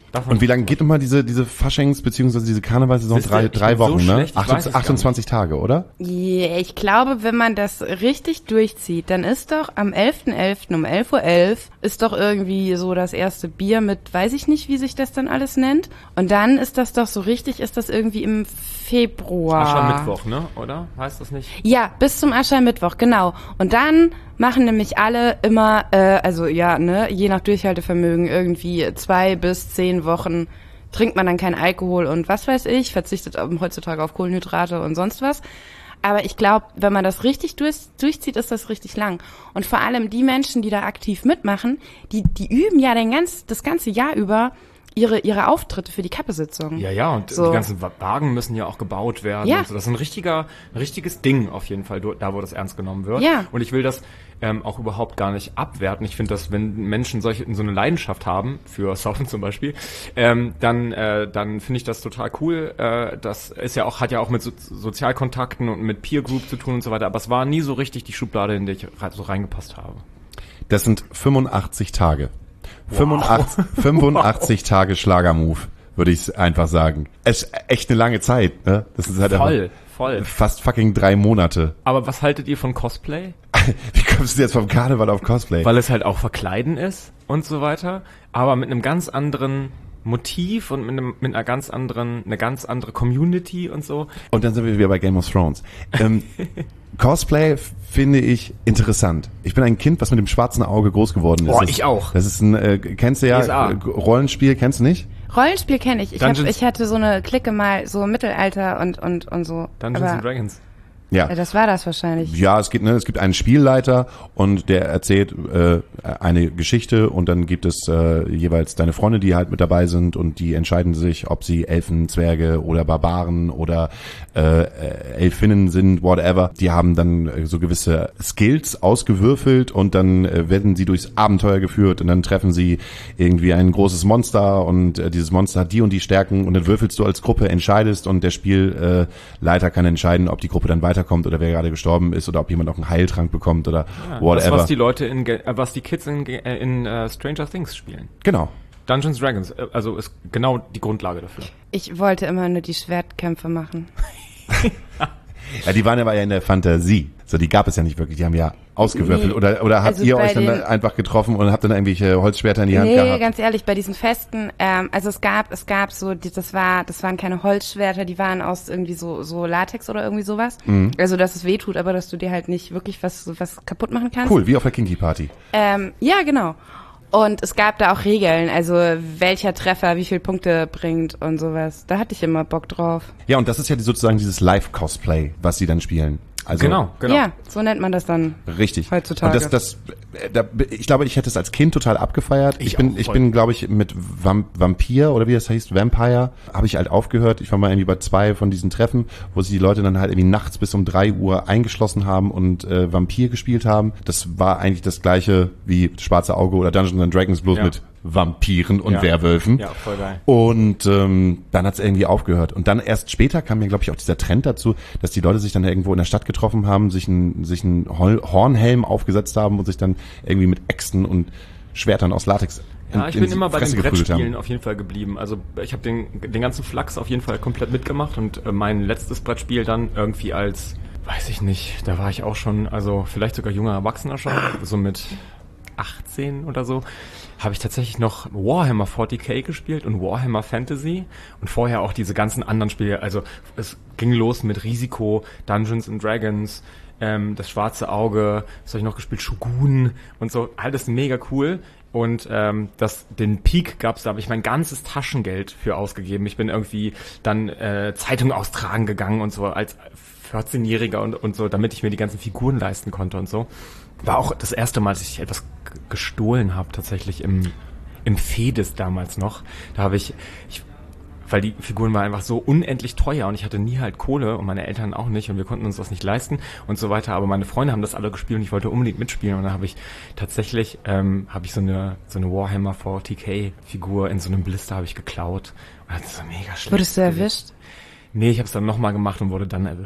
Und wie lange geht nochmal diese, diese Faschings- bzw. diese Karnevalsaison? Wisst ihr, Drei, ich drei bin so Wochen, ne? schlecht, ich weiß es gar achtundzwanzig Tage, oder? Yeah, ich glaube, wenn man das richtig durchzieht, dann ist doch am elften elften um elf Uhr elf ist doch irgendwie so das erste Bier mit, weiß ich nicht, wie sich das dann alles nennt. Und dann ist das doch so richtig, ist das irgendwie im Februar. Aschermittwoch, ne? Oder? Heißt das nicht? Ja, bis zum Aschermittwoch, genau. Und dann machen nämlich alle immer, äh, also ja, ne, je nach Durchhaltevermögen irgendwie zwei bis zehn Wochen trinkt man dann keinen Alkohol und was weiß ich, verzichtet heutzutage auf Kohlenhydrate und sonst was. Aber ich glaube, wenn man das richtig durch, durchzieht, ist das richtig lang. Und vor allem die Menschen, die da aktiv mitmachen, die, die üben ja den ganz, das ganze Jahr über ihre ihre Auftritte für die Kappesitzung. Ja, ja, und so. Die ganzen Wagen müssen ja auch gebaut werden. Ja. Und so. Das ist ein richtiger, ein richtiges Ding auf jeden Fall, da wo das ernst genommen wird. Ja. Und ich will das ähm, auch überhaupt gar nicht abwerten. Ich finde, dass wenn Menschen solche so eine Leidenschaft haben, für Saufen zum Beispiel, ähm, dann äh, dann finde ich das total cool. Äh, das ist ja auch, hat ja auch mit so Sozialkontakten und mit Peer Group zu tun und so weiter. Aber es war nie so richtig die Schublade, in die ich so reingepasst habe. Das sind fünfundachtzig Tage. Wow. fünfundachtzig, fünfundachtzig wow. Tage Schlagermove, würde ich einfach sagen. Es ist echt eine lange Zeit, ne? Das ist halt voll, voll. Fast fucking drei Monate. Aber was haltet ihr von Cosplay? Wie kommst du jetzt vom Karneval auf Cosplay? Weil es halt auch Verkleiden ist und so weiter, aber mit einem ganz anderen Motiv und mit, einem, mit einer ganz anderen, eine ganz andere Community und so. Und dann sind wir wieder bei Game of Thrones. Ähm, Cosplay finde ich interessant. Ich bin ein Kind, was mit dem schwarzen Auge groß geworden ist. Oh, das, ich auch. Das ist ein, äh, kennst du ja, äh, Rollenspiel, kennst du nicht? Rollenspiel kenne ich. Ich, hab, ich hatte so eine Clique mal, so Mittelalter und und und so. Dungeons Aber, and Dragons. Ja. Das war das wahrscheinlich. Ja, es gibt, ne, es gibt einen Spielleiter und der erzählt äh, eine Geschichte und dann gibt es äh, jeweils deine Freunde, die halt mit dabei sind und die entscheiden sich, ob sie Elfen, Zwerge oder Barbaren oder äh, Elfinnen sind, whatever. Die haben dann äh, so gewisse Skills ausgewürfelt und dann äh, werden sie durchs Abenteuer geführt und dann treffen sie irgendwie ein großes Monster und äh, dieses Monster hat die und die Stärken und dann würfelst du als Gruppe, entscheidest und der Spielleiter äh, kann entscheiden, ob die Gruppe dann weiter kommt oder wer gerade gestorben ist oder ob jemand noch einen Heiltrank bekommt oder ja, whatever. Das, was die Leute in, äh, was die Kids in, äh, in uh, Stranger Things spielen. Genau. Dungeons Dragons, äh, also ist genau die Grundlage dafür. Ich wollte immer nur die Schwertkämpfe machen. Ja, die waren aber ja in der Fantasie. So, die gab es ja nicht wirklich. Die haben ja ausgewürfelt. Nee. Oder, oder habt Also ihr bei euch dann den- einfach getroffen und habt dann irgendwelche Holzschwerter in die Hand Nee, gehabt? ganz ehrlich, bei diesen Festen, ähm, also es gab, es gab so, die, das war, das waren keine Holzschwerter, die waren aus irgendwie so, so Latex oder irgendwie sowas. Mhm. Also, dass es weh tut, aber dass du dir halt nicht wirklich was, was kaputt machen kannst. Cool, wie auf der Kinky Party. Ähm, ja, genau. Und es gab da auch Regeln, also welcher Treffer wie viel Punkte bringt und sowas. Da hatte ich immer Bock drauf. Ja, und das ist ja sozusagen dieses Live-Cosplay, was sie dann spielen. Also, Genau, genau. Ja, so nennt man das dann. Richtig. Heutzutage. Und das, das, äh, da, ich glaube, ich hätte es als Kind total abgefeiert. Ich, Ich bin, auch, ich voll. bin, glaube ich, mit Vamp Vampir oder wie das heißt, Vampire, habe ich halt aufgehört. Ich war mal irgendwie bei zwei von diesen Treffen, wo sich die Leute dann halt irgendwie nachts bis um drei Uhr eingeschlossen haben und äh, Vampir gespielt haben. Das war eigentlich das gleiche wie Schwarze Auge oder Dungeons and Dragons, bloß Ja. mit Vampiren und Ja. Werwölfen. Ja, voll geil. Und ähm, dann hat es irgendwie aufgehört. Und dann erst später kam mir, glaube ich, auch dieser Trend dazu, dass die Leute sich dann irgendwo in der Stadt getroffen haben, sich einen sich einen Hol- Hornhelm aufgesetzt haben und sich dann irgendwie mit Äxten und Schwertern aus Latex in, Ja, ich in bin die immer bei den Fresse geprügelt Brettspielen haben. auf jeden Fall geblieben. Also ich habe den, den ganzen Flachs auf jeden Fall komplett mitgemacht und äh, mein letztes Brettspiel dann irgendwie als, weiß ich nicht, da war ich auch schon, also vielleicht sogar junger Erwachsener schon, so mit achtzehn oder so, habe ich tatsächlich noch Warhammer forty K gespielt und Warhammer Fantasy und vorher auch diese ganzen anderen Spiele. Also es ging los mit Risiko, Dungeons and Dragons, ähm, das Schwarze Auge, was habe ich noch gespielt, Shogun und so, alles mega cool. Und ähm, das, den Peak gab's, da habe ich mein ganzes Taschengeld für ausgegeben. Ich bin irgendwie dann äh, Zeitung austragen gegangen und so als vierzehnjähriger und, und so, damit ich mir die ganzen Figuren leisten konnte und so. War auch das erste Mal, dass ich etwas g- gestohlen habe, tatsächlich im im Fedis damals noch. Da habe ich, ich, weil die Figuren waren einfach so unendlich teuer und ich hatte nie halt Kohle und meine Eltern auch nicht und wir konnten uns das nicht leisten und so weiter. Aber meine Freunde haben das alle gespielt und ich wollte unbedingt mitspielen und dann habe ich tatsächlich ähm, habe ich so eine so eine Warhammer forty K Figur in so einem Blister habe ich geklaut und das ist so mega schlecht. Wurdest du erwischt? Nee, ich habe es dann nochmal gemacht und wurde dann erwischt.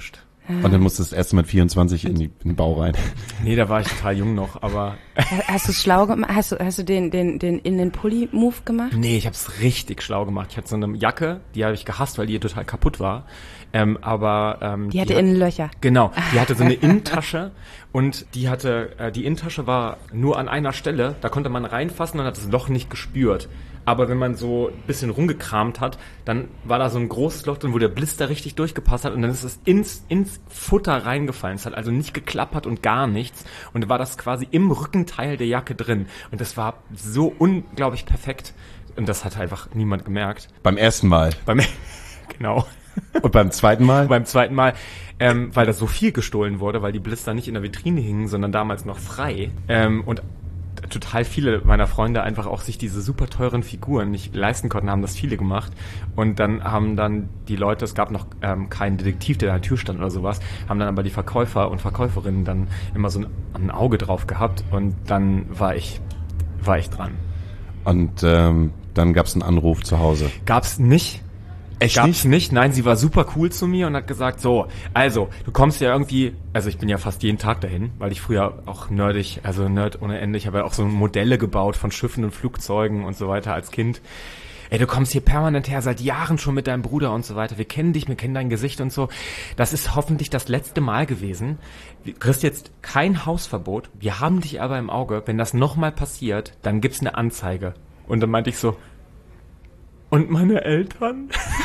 Und dann musstest du erst mit vierundzwanzig in, die, in den Bau rein. Nee, da war ich total jung noch, aber... Hast du schlau gemacht? Hast du, hast du den, den, den in den Pulli-Move gemacht? Nee, ich hab's richtig schlau gemacht. Ich hatte so eine Jacke, die habe ich gehasst, weil die total kaputt war. Ähm, aber ähm, Die hatte innen Löcher. Genau, die hatte so eine Innentasche und die hatte, äh, die Innentasche war nur an einer Stelle, da konnte man reinfassen und hat das Loch nicht gespürt. Aber wenn man so ein bisschen rumgekramt hat, dann war da so ein großes Loch drin, wo der Blister richtig durchgepasst hat und dann ist es ins, ins Futter reingefallen. Es hat also nicht geklappert und gar nichts und war das quasi im Rückenteil der Jacke drin. Und das war so unglaublich perfekt und das hat einfach niemand gemerkt. Beim ersten Mal. Beim, genau. Und beim zweiten Mal? Beim zweiten Mal, ähm, weil da so viel gestohlen wurde, weil die Blister nicht in der Vitrine hingen, sondern damals noch frei. Ähm, und total viele meiner Freunde einfach auch sich diese super teuren Figuren nicht leisten konnten, haben das viele gemacht. Und dann haben dann die Leute, es gab noch ähm, keinen Detektiv, der an der Tür stand oder sowas, haben dann aber die Verkäufer und Verkäuferinnen dann immer so ein, ein Auge drauf gehabt und dann war ich, war ich dran. Und ähm, dann gab's einen Anruf zu Hause. Gab's nicht. Echt Gab's nicht? nicht? Nein, sie war super cool zu mir und hat gesagt, so, also, du kommst ja irgendwie, also ich bin ja fast jeden Tag dahin, weil ich früher auch nerdig, also Nerd ohne Ende, ich habe ja auch so Modelle gebaut von Schiffen und Flugzeugen und so weiter als Kind. Ey, du kommst hier permanent her, seit Jahren schon mit deinem Bruder und so weiter. Wir kennen dich, wir kennen dein Gesicht und so. Das ist hoffentlich das letzte Mal gewesen. Du kriegst jetzt kein Hausverbot. Wir haben dich aber im Auge. Wenn das nochmal passiert, dann gibt's eine Anzeige. Und dann meinte ich so, und meine Eltern?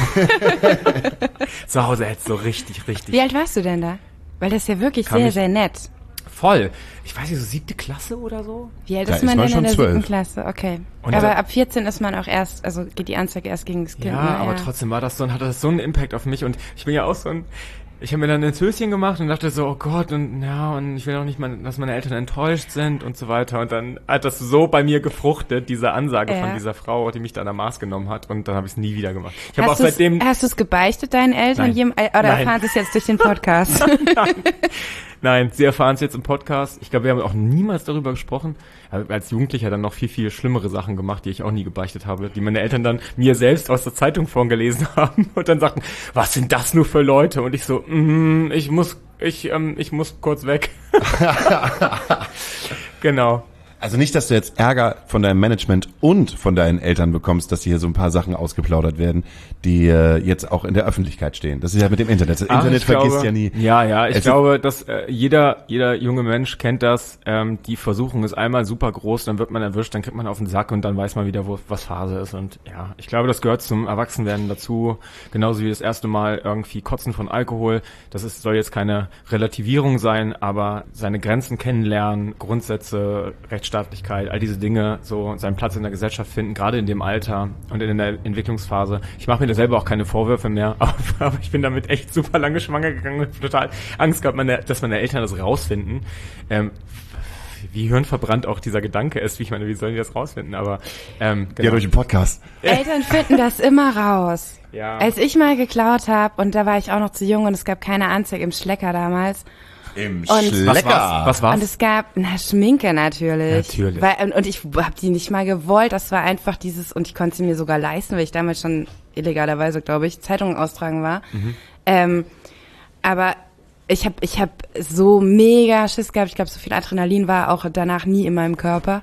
Zu Hause hättest du so richtig, richtig... Wie alt warst du denn da? Weil das ist ja wirklich Kam sehr, ich- sehr nett. Voll. Ich weiß nicht, so siebte Klasse oder so? Wie alt Da ist ist man man denn schon in der zwölf. siebten Klasse? Okay. Und aber da- ab vierzehn ist man auch erst, also geht die Anzeige erst gegen das Kind. Ja, ne? aber trotzdem war das so und hatte das so einen Impact auf mich und ich bin ja auch so ein... Ich habe mir dann ein Höschen gemacht und dachte so, oh Gott, und ja, und ich will auch nicht, mal, dass meine Eltern enttäuscht sind und so weiter. Und dann hat das so bei mir gefruchtet, diese Ansage Ja. von dieser Frau, die mich da an der Maß genommen hat. Und dann habe ich es nie wieder gemacht. Ich habe auch Hast du's- seitdem... Hast du es gebeichtet deinen Eltern? Nein. Jem, äh, oder Nein. erfahren sie es jetzt durch den Podcast? Nein, sie erfahren es jetzt im Podcast. Ich glaube, wir haben auch niemals darüber gesprochen. Aber als Jugendlicher dann noch viel, viel schlimmere Sachen gemacht, die ich auch nie gebeichtet habe, die meine Eltern dann mir selbst aus der Zeitung vorgelesen haben und dann sagten, was sind das nur für Leute? Und ich so, mm, ich muss, ich, ähm, ich muss kurz weg. Genau. Also nicht, dass du jetzt Ärger von deinem Management und von deinen Eltern bekommst, dass hier so ein paar Sachen ausgeplaudert werden, die äh, jetzt auch in der Öffentlichkeit stehen. Das ist ja mit dem Internet. Das Ach, Internet ich vergisst glaube, ja nie. Ja, ja, ich Es- glaube, dass äh, jeder jeder junge Mensch kennt das. Ähm, die Versuchung ist einmal super groß, dann wird man erwischt, dann kriegt man auf den Sack und dann weiß man wieder, wo was Phase ist. Und ja, ich glaube, das gehört zum Erwachsenwerden dazu. Genauso wie das erste Mal irgendwie Kotzen von Alkohol. Das ist, soll jetzt keine Relativierung sein, aber seine Grenzen kennenlernen, Grundsätze, Rechtsstaatlichkeit, all diese Dinge, so seinen Platz in der Gesellschaft finden, gerade in dem Alter und in der Entwicklungsphase. Ich mache mir da selber auch keine Vorwürfe mehr, aber, aber ich bin damit echt super lange schwanger gegangen und total Angst gehabt, meine, dass meine Eltern das rausfinden. Ähm, wie hirnverbrannt auch dieser Gedanke ist, wie ich meine, wie sollen die das rausfinden? Aber ähm, genau. Ja, durch den Podcast. Eltern finden das immer raus. Ja. Als ich mal geklaut habe, und da war ich auch noch zu jung und es gab keine Anzeige im Schlecker damals. Im Und- Was war's? Was war's? Und es gab, na, Schminke natürlich. Natürlich. Weil, und, und ich habe die nicht mal gewollt. Das war einfach dieses, und ich konnte sie mir sogar leisten, weil ich damals schon illegalerweise, glaube ich, Zeitungen austragen war. Mhm. Ähm, aber ich habe ich hab so mega Schiss gehabt. Ich glaube, so viel Adrenalin war auch danach nie in meinem Körper.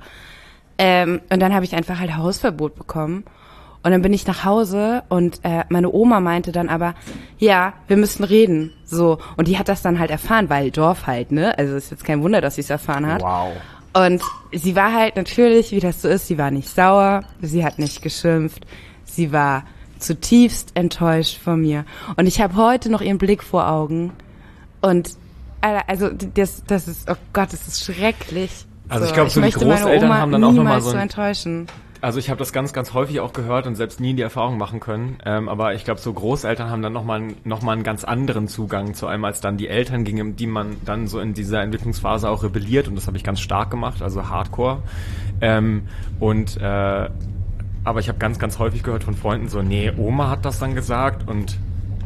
Ähm, und dann habe ich einfach halt Hausverbot bekommen. Und dann bin ich nach Hause und äh, meine Oma meinte dann aber, ja, wir müssen reden. So. Und die hat das dann halt erfahren, weil Dorf halt, ne? Also ist jetzt kein Wunder, dass sie es erfahren hat. Wow. Und sie war halt natürlich, wie das so ist, sie war nicht sauer, sie hat nicht geschimpft, sie war zutiefst enttäuscht von mir. Und ich habe heute noch ihren Blick vor Augen. Und Alter, also das, das ist, oh Gott, das ist schrecklich. Also ich glaube, so die möchte meine Großeltern Oma haben dann auch noch mal niemals so so ein- enttäuschen. Also ich habe das ganz, ganz häufig auch gehört und selbst nie die Erfahrung machen können. Ähm, aber ich glaube, so Großeltern haben dann nochmal noch mal einen ganz anderen Zugang zu einem als dann die Eltern, gegen die man dann so in dieser Entwicklungsphase auch rebelliert. Und das habe ich ganz stark gemacht, also Hardcore. Ähm, und äh, aber ich habe ganz, ganz häufig gehört von Freunden so, nee, Oma hat das dann gesagt und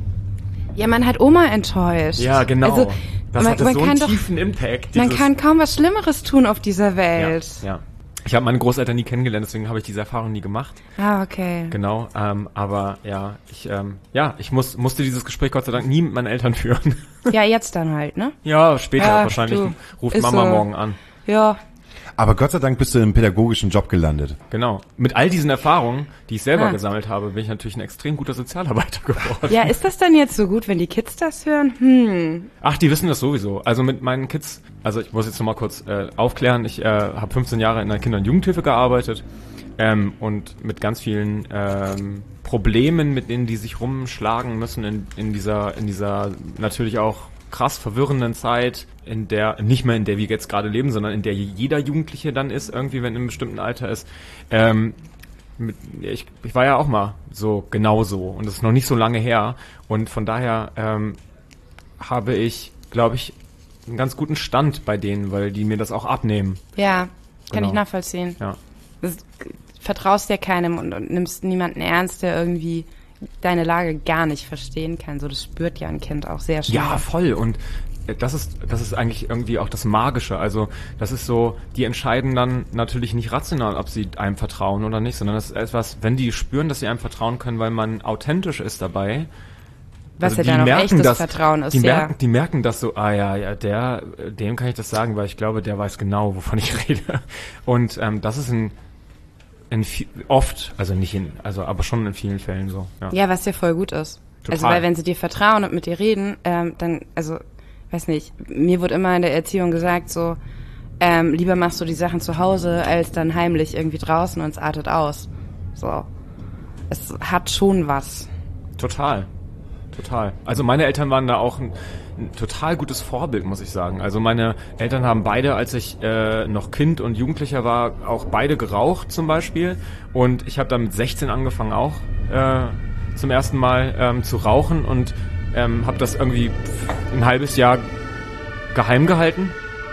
Ja, man hat Oma enttäuscht. ja, genau. Also, das man, hatte man so kann einen doch, tiefen Impact. man dieses- kann kaum was Schlimmeres tun auf dieser ja, Welt. ja. Ich habe meine Großeltern nie kennengelernt, deswegen habe ich diese Erfahrung nie gemacht. Ah, okay. Genau, ähm, aber ja, ich ähm, ja, ich muss, musste dieses Gespräch Gott sei Dank nie mit meinen Eltern führen. Ja, jetzt dann halt, ne? Ja, später Ja, wahrscheinlich du, ruft ist Mama so. morgen an. Ja. Aber Gott sei Dank bist du im pädagogischen Job gelandet. Genau. Mit all diesen Erfahrungen, die ich selber Ah. gesammelt habe, bin ich natürlich ein extrem guter Sozialarbeiter geworden. Ja, ist das dann jetzt so gut, wenn die Kids das hören? Hm. Ach, die wissen das sowieso. Also mit meinen Kids, also ich muss jetzt nochmal kurz äh, aufklären, ich äh, habe fünfzehn Jahre in der Kinder- und Jugendhilfe gearbeitet ähm, und mit ganz vielen ähm, Problemen, mit denen die sich rumschlagen müssen in, in dieser, in dieser natürlich auch krass verwirrenden Zeit, in der, nicht mehr in der wir jetzt gerade leben, sondern in der jeder Jugendliche dann ist, irgendwie, wenn in einem bestimmten Alter ist. Ähm, mit, ich, ich war ja auch mal so genauso und das ist noch nicht so lange her und von daher ähm, habe ich, glaube ich, einen ganz guten Stand bei denen, weil die mir das auch abnehmen. Ja, kann Genau. ich nachvollziehen. Ja. Das, vertraust ja keinem und, und nimmst niemanden ernst, der irgendwie deine Lage gar nicht verstehen kann. So, das spürt ja ein Kind auch sehr schnell. Ja, voll. Und äh, das ist, das ist eigentlich irgendwie auch das Magische. Also das ist so, die entscheiden dann natürlich nicht rational, ob sie einem vertrauen oder nicht, sondern das ist etwas, wenn die spüren, dass sie einem vertrauen können, weil man authentisch ist dabei. Was Also ja dann auch echtes das, Vertrauen ist, die ja. merken, die merken das so, ah ja, ja, der, dem kann ich das sagen, weil ich glaube, der weiß genau, wovon ich rede. Und ähm, das ist ein in viel, oft, also nicht in, also aber schon in vielen Fällen so. Ja, Ja, was ja voll gut ist. Total. Also weil wenn sie dir vertrauen und mit dir reden, ähm, dann, also, weiß nicht, mir wurde immer in der Erziehung gesagt, so, ähm, lieber machst du die Sachen zu Hause, als dann heimlich irgendwie draußen und es artet aus. So. Es hat schon was. Total. Total. Also meine Eltern waren da auch ein, ein total gutes Vorbild, muss ich sagen. Also meine Eltern haben beide, als ich äh, noch Kind und Jugendlicher war, auch beide geraucht zum Beispiel. Und ich habe dann mit sechzehn angefangen auch äh, zum ersten Mal ähm, zu rauchen und ähm, habe das irgendwie ein halbes Jahr geheim gehalten.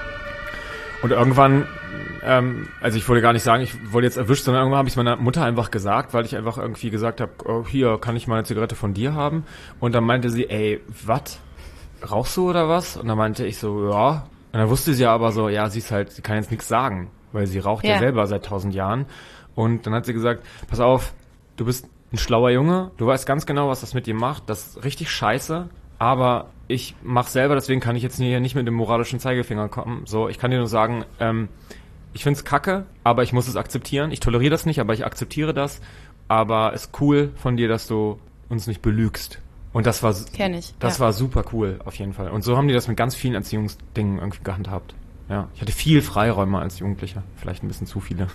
Und irgendwann, ähm, also ich wollte gar nicht sagen, ich wurde jetzt erwischt, sondern irgendwann habe ich es meiner Mutter einfach gesagt, weil ich einfach irgendwie gesagt habe, oh, hier, kann ich mal eine Zigarette von dir haben? Und dann meinte sie, ey, was? Rauchst du oder was? Und dann meinte ich so, ja. Und dann wusste sie ja aber so, ja, sie ist halt, sie kann jetzt nichts sagen, weil sie raucht ja, Ja. selber seit tausend Jahren. Und dann hat sie gesagt, pass auf, du bist ein schlauer Junge, du weißt ganz genau, was das mit dir macht, das ist richtig scheiße, aber ich mach selber, deswegen kann ich jetzt hier nicht mit dem moralischen Zeigefinger kommen. So, ich kann dir nur sagen, ähm, ich find's kacke, aber ich muss es akzeptieren. Ich toleriere das nicht, aber ich akzeptiere das. Aber es ist cool von dir, dass du uns nicht belügst. Und das war, Kenn ich, das ja. war super cool, auf jeden Fall. Und so haben die das mit ganz vielen Erziehungsdingen irgendwie gehandhabt. Ja, ich hatte viel Freiräume als Jugendlicher. Vielleicht ein bisschen zu viele.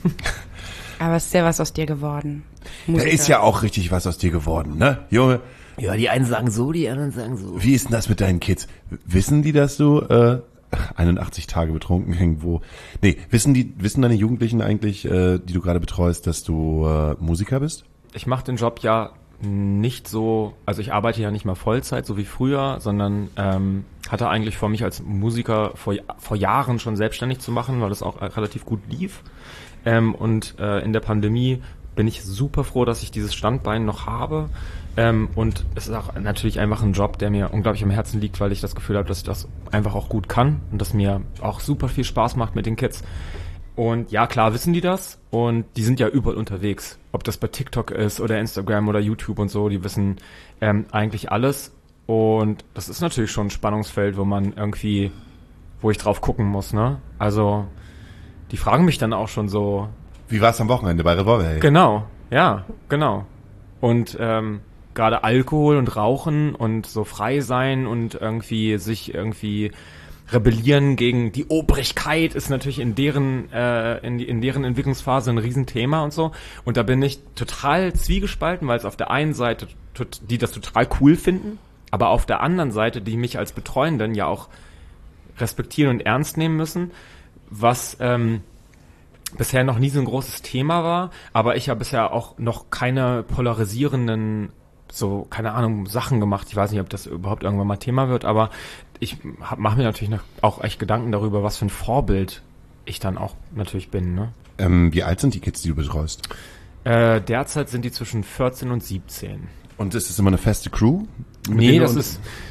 Aber es ist ja was aus dir geworden. Da Musiker. ist ja auch richtig was aus dir geworden, ne, Junge? Ja, die einen sagen so, die anderen sagen so. Wie ist denn das mit deinen Kids? Wissen die, dass du äh, einundachtzig Tage betrunken irgendwo? Nee, wissen die, wissen deine Jugendlichen eigentlich, äh, die du gerade betreust, dass du äh, Musiker bist? Ich mache den Job ja nicht so, also ich arbeite ja nicht mal Vollzeit, so wie früher, sondern ähm, hatte eigentlich vor, mich als Musiker vor, vor Jahren schon selbstständig zu machen, weil das auch relativ gut lief. Ähm, und äh, in der Pandemie bin ich super froh, dass ich dieses Standbein noch habe. Ähm, und es ist auch natürlich einfach ein Job, der mir unglaublich am Herzen liegt, weil ich das Gefühl habe, dass ich das einfach auch gut kann und dass mir auch super viel Spaß macht mit den Kids. Und ja, klar wissen die das und die sind ja überall unterwegs. Ob das bei TikTok ist oder Instagram oder YouTube und so, die wissen ähm, eigentlich alles. Und das ist natürlich schon ein Spannungsfeld, wo man irgendwie, wo ich drauf gucken muss, ne? Also, die fragen mich dann auch schon so. Wie war's am Wochenende bei Revolver? Hey? Genau, ja, genau. Und ähm, gerade Alkohol und Rauchen und so frei sein und irgendwie sich irgendwie rebellieren gegen die Obrigkeit ist natürlich in deren äh, in, in deren Entwicklungsphase ein Riesenthema und so. Und da bin ich total zwiegespalten, weil es auf der einen Seite tot, die das total cool finden, aber auf der anderen Seite die mich als Betreuenden ja auch respektieren und ernst nehmen müssen, was ähm, bisher noch nie so ein großes Thema war, aber ich habe bisher auch noch keine polarisierenden, so, keine Ahnung, Sachen gemacht. Ich weiß nicht, ob das überhaupt irgendwann mal Thema wird, aber ich mache mir natürlich noch auch echt Gedanken darüber, was für ein Vorbild ich dann auch natürlich bin. Ne? Ähm, wie alt sind die Kids, die du betreust? Äh, derzeit sind die zwischen vierzehn und siebzehn. Und ist es immer eine feste Crew? mit Nee, denen das du- ist,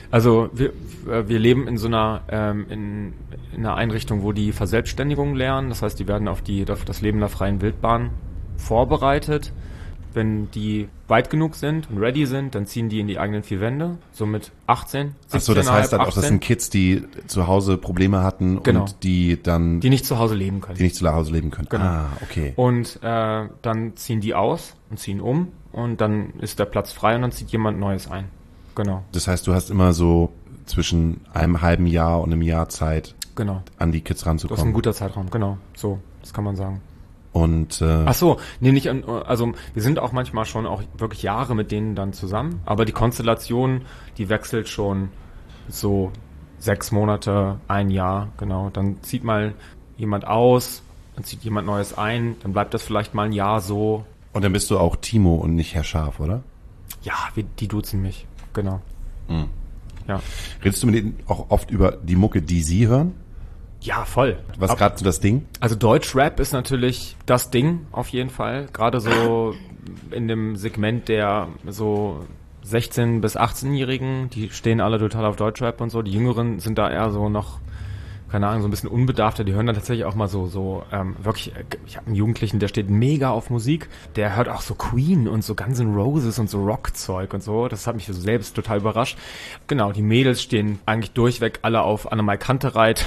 Also wir, wir leben in so einer ähm, in, in einer Einrichtung, wo die Verselbstständigung lernen. Das heißt, die werden auf die auf das Leben in der freien Wildbahn vorbereitet. Wenn die weit genug sind und ready sind, dann ziehen die in die eigenen vier Wände, so mit achtzehn, siebzehn. Achso, das heißt dann auch, achtzehn. das sind Kids, die zu Hause Probleme hatten Genau. und die dann... Die nicht zu Hause leben können. Die nicht zu Hause leben können. Genau. Ah, okay. Und äh, dann ziehen die aus und ziehen um und dann ist der Platz frei und dann zieht jemand Neues ein. Genau. Das heißt, du hast immer so zwischen einem halben Jahr und einem Jahr Zeit, Genau. an die Kids Das ist ein ranzukommen. guter Zeitraum, genau. So, das kann man sagen. Und äh, Ach so, nee, nicht an, also wir sind auch manchmal schon auch wirklich Jahre mit denen dann zusammen, aber die Konstellation, die wechselt schon so sechs Monate, ein Jahr, genau. Dann zieht mal jemand aus, dann zieht jemand Neues ein, dann bleibt das vielleicht mal ein Jahr so. und dann bist du auch Timo und nicht Herr Scharf, oder? Ja, wir, die duzen mich, genau. Mhm. Ja. Redest du mit denen auch oft über die Mucke, die sie hören? Ja, voll. Was Ab- gerade so das Ding? Also Deutschrap ist natürlich das Ding auf jeden Fall. Gerade so in dem Segment der so sechzehn- bis achtzehnjährigen, die stehen alle total auf Deutschrap und so. Die Jüngeren sind da eher so noch, keine Ahnung, so ein bisschen unbedarfter. Die hören dann tatsächlich auch mal so, so ähm, wirklich, äh, ich habe einen Jugendlichen, der steht mega auf Musik. Der hört auch so Queen und so Guns N' Roses und so Rockzeug und so. Das hat mich so selbst total überrascht. Genau, die Mädels stehen eigentlich durchweg alle auf Annemai Kantereit.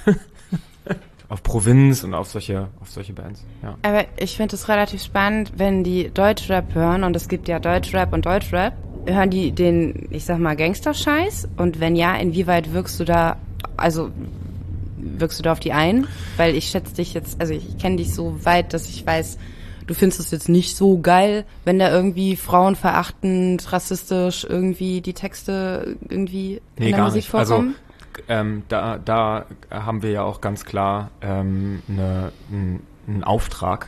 Auf Provinz und auf solche, auf solche Bands, ja. Aber ich finde es relativ spannend, wenn die Deutschrap hören, und es gibt ja Deutschrap und Deutschrap, hören die den, ich sag mal, Gangster-Scheiß? Und wenn ja, inwieweit wirkst du da, also wirkst du da auf die ein? Weil ich schätze dich jetzt, also ich kenne dich so weit, dass ich weiß, du findest es jetzt nicht so geil, wenn da irgendwie frauenverachtend, rassistisch irgendwie die Texte irgendwie Nee, in der gar Musik nicht. vorkommen? Also ähm, da, da haben wir ja auch ganz klar ähm, ne, n, einen Auftrag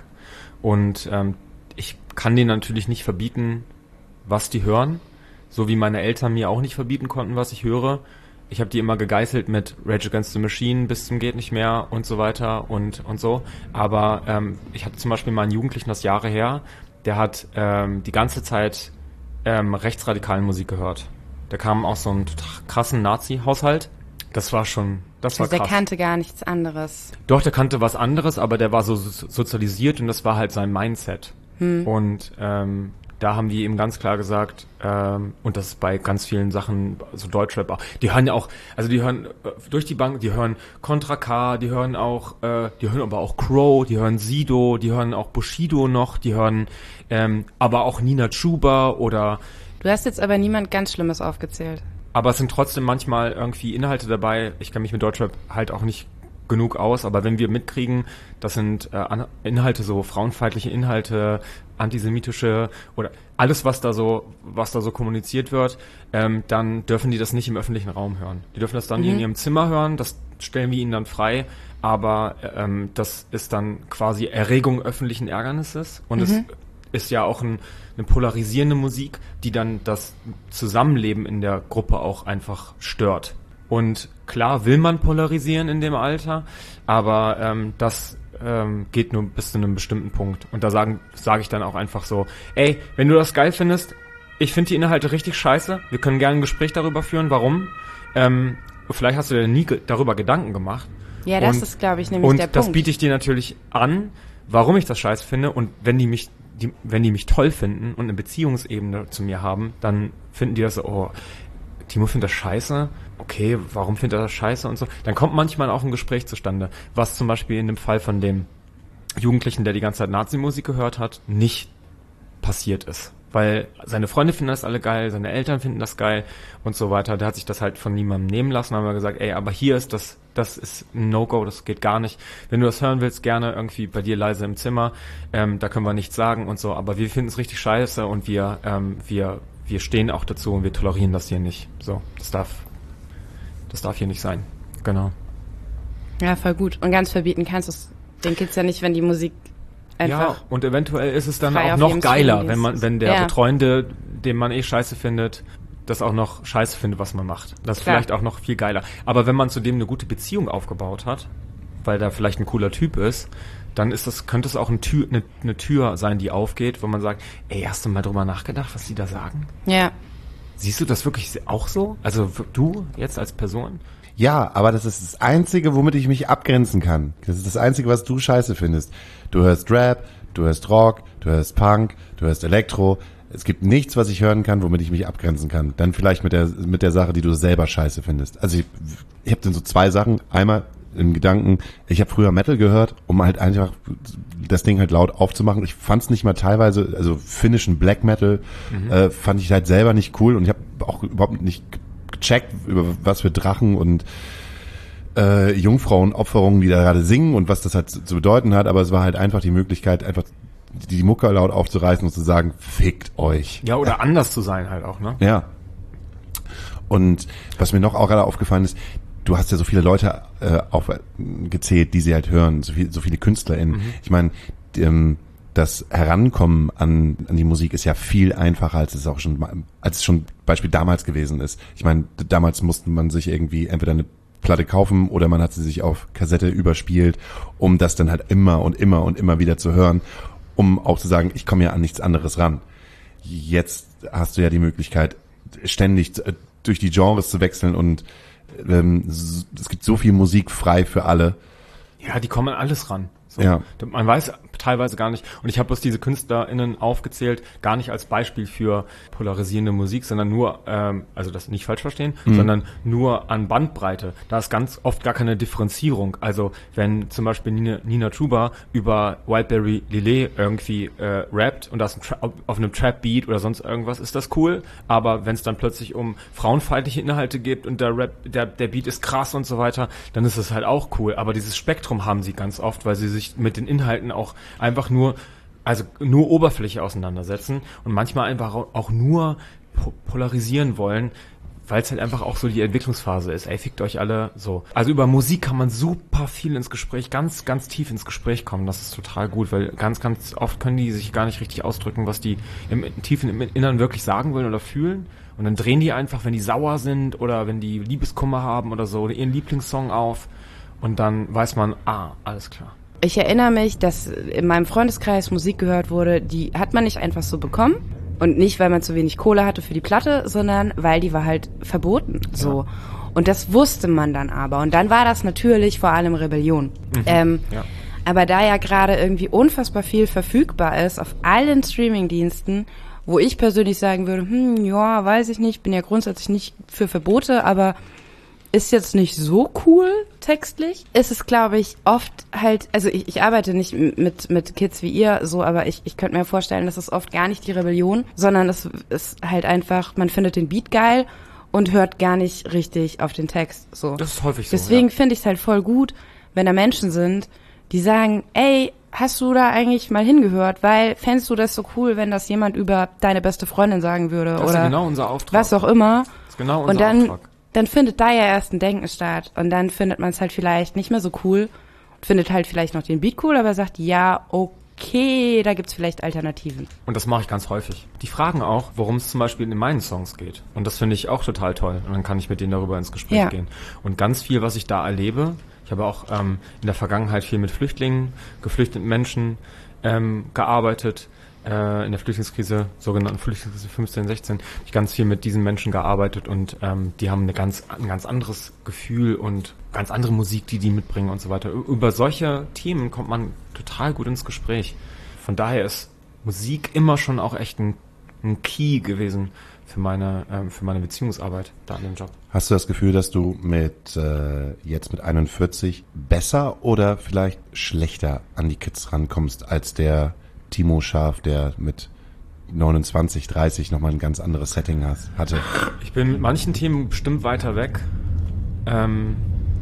und ähm, ich kann denen natürlich nicht verbieten, was die hören, so wie meine Eltern mir auch nicht verbieten konnten, was ich höre. Ich habe die immer gegeißelt mit Rage Against the Machine bis zum geht nicht mehr und so weiter und und so. Aber ähm, ich hatte zum Beispiel mal einen Jugendlichen, das Jahre her, der hat ähm, die ganze Zeit ähm, rechtsradikalen Musik gehört. Der kam aus so einem total krassen Nazi-Haushalt. Das war schon, das war Also der krass. kannte gar nichts anderes. Doch, der kannte was anderes, aber der war so so- sozialisiert und das war halt sein Mindset. Hm. Und ähm, da haben wir ihm ganz klar gesagt, ähm, und das ist bei ganz vielen Sachen, so Deutschrap auch, die hören ja auch, also die hören äh, durch die Bank, die hören Contra K, die hören auch, äh, die hören aber auch Crow, die hören Sido, die hören auch Bushido noch, die hören ähm, aber auch Nina Chuba oder, Du hast jetzt aber niemand ganz Schlimmes aufgezählt. aber es sind trotzdem manchmal irgendwie Inhalte dabei, ich kenne mich mit Deutschrap halt auch nicht genug aus, aber wenn wir mitkriegen, das sind äh, An- Inhalte, so frauenfeindliche Inhalte, antisemitische oder alles, was da so, was da so kommuniziert wird, ähm, dann dürfen die das nicht im öffentlichen Raum hören. Die dürfen das dann Mhm. in ihrem Zimmer hören, das stellen wir ihnen dann frei, aber ähm, das ist dann quasi Erregung öffentlichen Ärgernisses und es ist ja auch ein, eine polarisierende Musik, die dann das Zusammenleben in der Gruppe auch einfach stört. Und klar will man polarisieren in dem Alter, aber ähm, das ähm, geht nur bis zu einem bestimmten Punkt. Und da sagen sage ich dann auch einfach so, ey, wenn du das geil findest, ich finde die Inhalte richtig scheiße, wir können gerne ein Gespräch darüber führen, warum. Ähm, vielleicht hast du dir nie ge- darüber Gedanken gemacht. Ja, das Und- ist, glaube ich, nämlich Und der das Punkt. biete ich dir natürlich an, warum ich das scheiße finde. Und wenn die mich, die, wenn die mich toll finden und eine Beziehungsebene zu mir haben, dann finden die das so, oh, Timo findet das scheiße. Okay, warum findet er das scheiße und so? Dann kommt manchmal auch ein Gespräch zustande, was zum Beispiel in dem Fall von dem Jugendlichen, der die ganze Zeit Nazi-Musik gehört hat, nicht passiert ist. Weil seine Freunde finden das alle geil, seine Eltern finden das geil und so weiter. Der hat sich das halt von niemandem nehmen lassen, haben wir gesagt, ey, aber hier ist das, das ist ein No-Go, das geht gar nicht. Wenn du das hören willst, gerne irgendwie bei dir leise im Zimmer, ähm, da können wir nichts sagen und so, aber wir finden es richtig scheiße und wir, ähm, wir, wir stehen auch dazu und wir tolerieren das hier nicht. So, das darf, das darf hier nicht sein. Genau. Ja, voll gut. Und ganz verbieten kannst du es den Kids ja nicht, wenn die Musik einfach... Ja, und eventuell ist es dann frei auch auf noch jedem geiler, Stream wenn man, ist. wenn der Ja. Betreuende, den man eh scheiße findet, das auch noch scheiße findet, was man macht. Das ist Klar. vielleicht auch noch viel geiler. Aber wenn man zu dem eine gute Beziehung aufgebaut hat, weil da vielleicht ein cooler Typ ist, dann ist das, könnte es auch eine Tür, eine, eine Tür sein, die aufgeht, wo man sagt, ey, hast du mal drüber nachgedacht, was die da sagen? Ja. Siehst du das wirklich auch so? Also du jetzt als Person? Ja, aber das ist das Einzige, womit ich mich abgrenzen kann. Das ist das Einzige, was du scheiße findest. Du hörst Rap, du hörst Rock, du hörst Punk, du hörst Elektro. Es gibt nichts, was ich hören kann, womit ich mich abgrenzen kann. Dann vielleicht mit der mit der Sache, die du selber scheiße findest. Also ich, ich habe dann so zwei Sachen. Einmal im Gedanken, ich habe früher Metal gehört, um halt einfach das Ding halt laut aufzumachen. Ich fand es nicht mal teilweise, also finnischen Black Metal mhm. äh, fand ich halt selber nicht cool und ich habe auch überhaupt nicht gecheckt, über was für Drachen und äh, Jungfrauenopferungen, die da gerade singen und was das halt zu, zu bedeuten hat, aber es war halt einfach die Möglichkeit, einfach die, die Mucke laut aufzureißen und zu sagen, fickt euch. Ja, oder anders zu sein halt auch, ne? Ja. Und was mir noch auch gerade aufgefallen ist, du hast ja so viele Leute äh, aufgezählt, die sie halt hören, so, viel, so viele KünstlerInnen. Mhm. Ich meine, ähm, das Herankommen an, an die Musik ist ja viel einfacher, als es auch schon, als es schon Beispiel damals gewesen ist. Ich meine, damals musste man sich irgendwie entweder eine Platte kaufen oder man hat sie sich auf Kassette überspielt, um das dann halt immer und immer und immer wieder zu hören, um auch zu sagen, ich komme ja an nichts anderes ran. Jetzt hast du ja die Möglichkeit, ständig durch die Genres zu wechseln und ähm, es gibt so viel Musik frei für alle. Ja, die kommen an alles ran. So. Ja. Man weiß teilweise gar nicht, und ich habe bloß diese KünstlerInnen aufgezählt, gar nicht als Beispiel für polarisierende Musik, sondern nur, ähm, also das nicht falsch verstehen, mhm. sondern nur an Bandbreite. Da ist ganz oft gar keine Differenzierung. Also wenn zum Beispiel Nina, Nina Chuba über Wildberry Lillet irgendwie äh, rappt und das ein Tra- auf einem Trap-Beat oder sonst irgendwas, ist das cool. Aber wenn es dann plötzlich um frauenfeindliche Inhalte geht und der Rap, der, der Beat ist krass und so weiter, dann ist es halt auch cool. Aber dieses Spektrum haben sie ganz oft, weil sie sich mit den Inhalten auch einfach nur, also nur Oberfläche auseinandersetzen und manchmal einfach auch nur po- polarisieren wollen, weil es halt einfach auch so die Entwicklungsphase ist. Ey, fickt euch alle so. Also über Musik kann man super viel ins Gespräch, ganz, ganz tief ins Gespräch kommen. Das ist total gut, weil ganz, ganz oft können die sich gar nicht richtig ausdrücken, was die im tiefen im Innern wirklich sagen wollen oder fühlen. Und dann drehen die einfach, wenn die sauer sind oder wenn die Liebeskummer haben oder so, oder ihren Lieblingssong auf. Und dann weiß man, ah, alles klar. Ich erinnere mich, dass in meinem Freundeskreis Musik gehört wurde, die hat man nicht einfach so bekommen. Und nicht, weil man zu wenig Kohle hatte für die Platte, sondern weil die war halt verboten. So. Ja. Und das wusste man dann aber. Und dann war das natürlich vor allem Rebellion. Mhm. Ähm, ja. Aber da ja gerade irgendwie unfassbar viel verfügbar ist auf allen Streamingdiensten, wo ich persönlich sagen würde, hm, ja, weiß ich nicht, bin ja grundsätzlich nicht für Verbote, aber ist jetzt nicht so cool textlich. Ist es, glaube ich, oft halt, also ich, ich arbeite nicht mit mit Kids wie ihr so, aber ich ich könnte mir vorstellen, das ist oft gar nicht die Rebellion, sondern es ist halt einfach, man findet den Beat geil und hört gar nicht richtig auf den Text. So. Das ist häufig so. Deswegen ja. finde ich es halt voll gut, wenn da Menschen sind, die sagen, ey, hast du da eigentlich mal hingehört? Weil fändest du das so cool, wenn das jemand über deine beste Freundin sagen würde? Das oder ist genau unser Auftrag. Was auch immer. Das ist genau unser und dann Auftrag. Dann findet da ja erst ein Denken statt und dann findet man es halt vielleicht nicht mehr so cool, findet halt vielleicht noch den Beat cool, aber sagt, ja, okay, da gibt's vielleicht Alternativen. Und das mache ich ganz häufig. Die fragen auch, worum es zum Beispiel in meinen Songs geht. Und das finde ich auch total toll. Und dann kann ich mit denen darüber ins Gespräch ja. gehen. Und ganz viel, was ich da erlebe, ich habe auch ähm, in der Vergangenheit viel mit Flüchtlingen, geflüchteten Menschen ähm, gearbeitet, in der Flüchtlingskrise, sogenannten Flüchtlingskrise fünfzehn, sechzehn, habe ich ganz viel mit diesen Menschen gearbeitet und ähm, die haben eine ganz, ein ganz anderes Gefühl und ganz andere Musik, die die mitbringen und so weiter. Über solche Themen kommt man total gut ins Gespräch. Von daher ist Musik immer schon auch echt ein, ein Key gewesen für meine ähm, für meine Beziehungsarbeit da an dem Job. Hast du das Gefühl, dass du mit äh, jetzt mit einundvierzig besser oder vielleicht schlechter an die Kids rankommst als der Timo Scharf, der mit neunundzwanzig, dreißig nochmal ein ganz anderes Setting has, hatte? Ich bin mit manchen Themen bestimmt weiter weg. Ähm,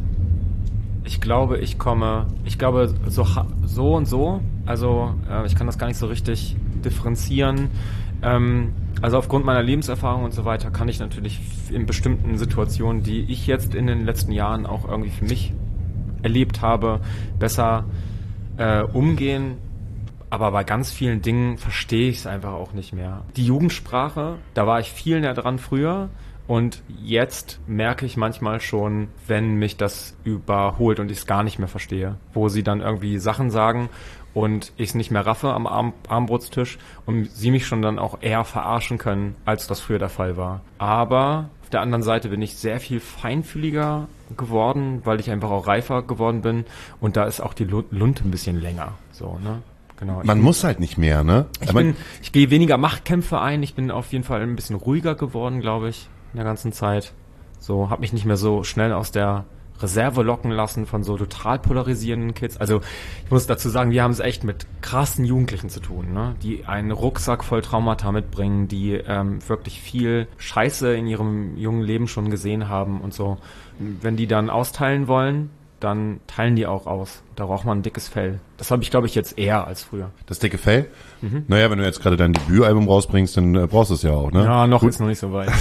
ich glaube, ich komme, ich glaube so, so und so, also äh, ich kann das gar nicht so richtig differenzieren. Ähm, also aufgrund meiner Lebenserfahrung und so weiter kann ich natürlich in bestimmten Situationen, die ich jetzt in den letzten Jahren auch irgendwie für mich erlebt habe, besser äh, umgehen. Aber bei ganz vielen Dingen verstehe ich es einfach auch nicht mehr. Die Jugendsprache, da war ich viel näher dran früher Und jetzt merke ich manchmal schon, wenn mich das überholt und ich es gar nicht mehr verstehe, wo sie dann irgendwie Sachen sagen und ich es nicht mehr raffe am Arm- Armbrotstisch und sie mich schon dann auch eher verarschen können, als das früher der Fall war. Aber auf der anderen Seite bin ich sehr viel feinfühliger geworden, weil ich einfach auch reifer geworden bin und da ist auch die Lu- Lunte ein bisschen länger. So, ne? Genau. Man Ich- muss halt nicht mehr, ne? Ich, Aber- bin, ich gehe weniger Machtkämpfe ein. Ich bin auf jeden Fall ein bisschen ruhiger geworden, glaube ich, in der ganzen Zeit. So, habe mich nicht mehr so schnell aus der Reserve locken lassen von so total polarisierenden Kids. Also ich muss dazu sagen, wir haben es echt mit krassen Jugendlichen zu tun, ne? Die einen Rucksack voll Traumata mitbringen, die ähm, wirklich viel Scheiße in ihrem jungen Leben schon gesehen haben und so. Wenn die dann austeilen wollen, dann teilen die auch aus. Da braucht man ein dickes Fell. Das habe ich, glaube ich, jetzt eher als früher. Das dicke Fell? Mhm. Naja, wenn du jetzt gerade dein Debütalbum rausbringst, dann äh, brauchst du es ja auch, ne? Ja, noch Gut. ist noch nicht so weit.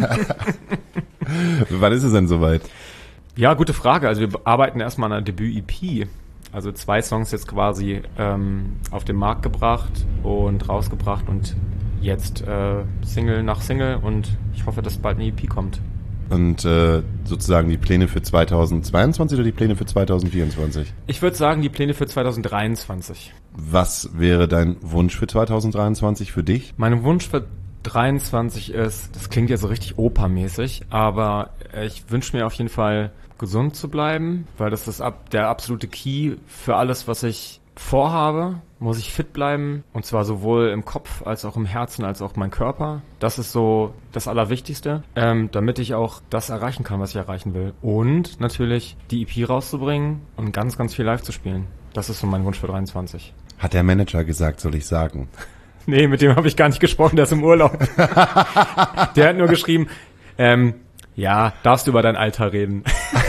Wann ist es denn soweit? Ja, gute Frage. Also wir arbeiten erstmal an einer Debüt-E P. Also zwei Songs jetzt quasi ähm, auf den Markt gebracht und rausgebracht und jetzt äh, Single nach Single und ich hoffe, dass bald eine E P kommt. Und äh, sozusagen die Pläne für zweitausendzweiundzwanzig oder die Pläne für zweitausendvierundzwanzig? Ich würde sagen, die Pläne für zweitausenddreiundzwanzig. Was wäre dein Wunsch für zweitausenddreiundzwanzig für dich? Mein Wunsch für dreiundzwanzig ist, das klingt ja so richtig opermäßig, aber ich wünsche mir auf jeden Fall gesund zu bleiben, weil das ist ab, der absolute Key für alles, was ich vorhabe. Muss ich fit bleiben und zwar sowohl im Kopf als auch im Herzen als auch mein Körper. Das ist so das Allerwichtigste, ähm, damit ich auch das erreichen kann, was ich erreichen will. Und natürlich die E P rauszubringen und ganz, ganz viel live zu spielen. Das ist so mein Wunsch für dreiundzwanzig. Hat der Manager gesagt, soll ich sagen? Nee, mit dem habe ich gar nicht gesprochen, der ist im Urlaub. Der hat nur geschrieben, ähm, ja, darfst du über dein Alter reden.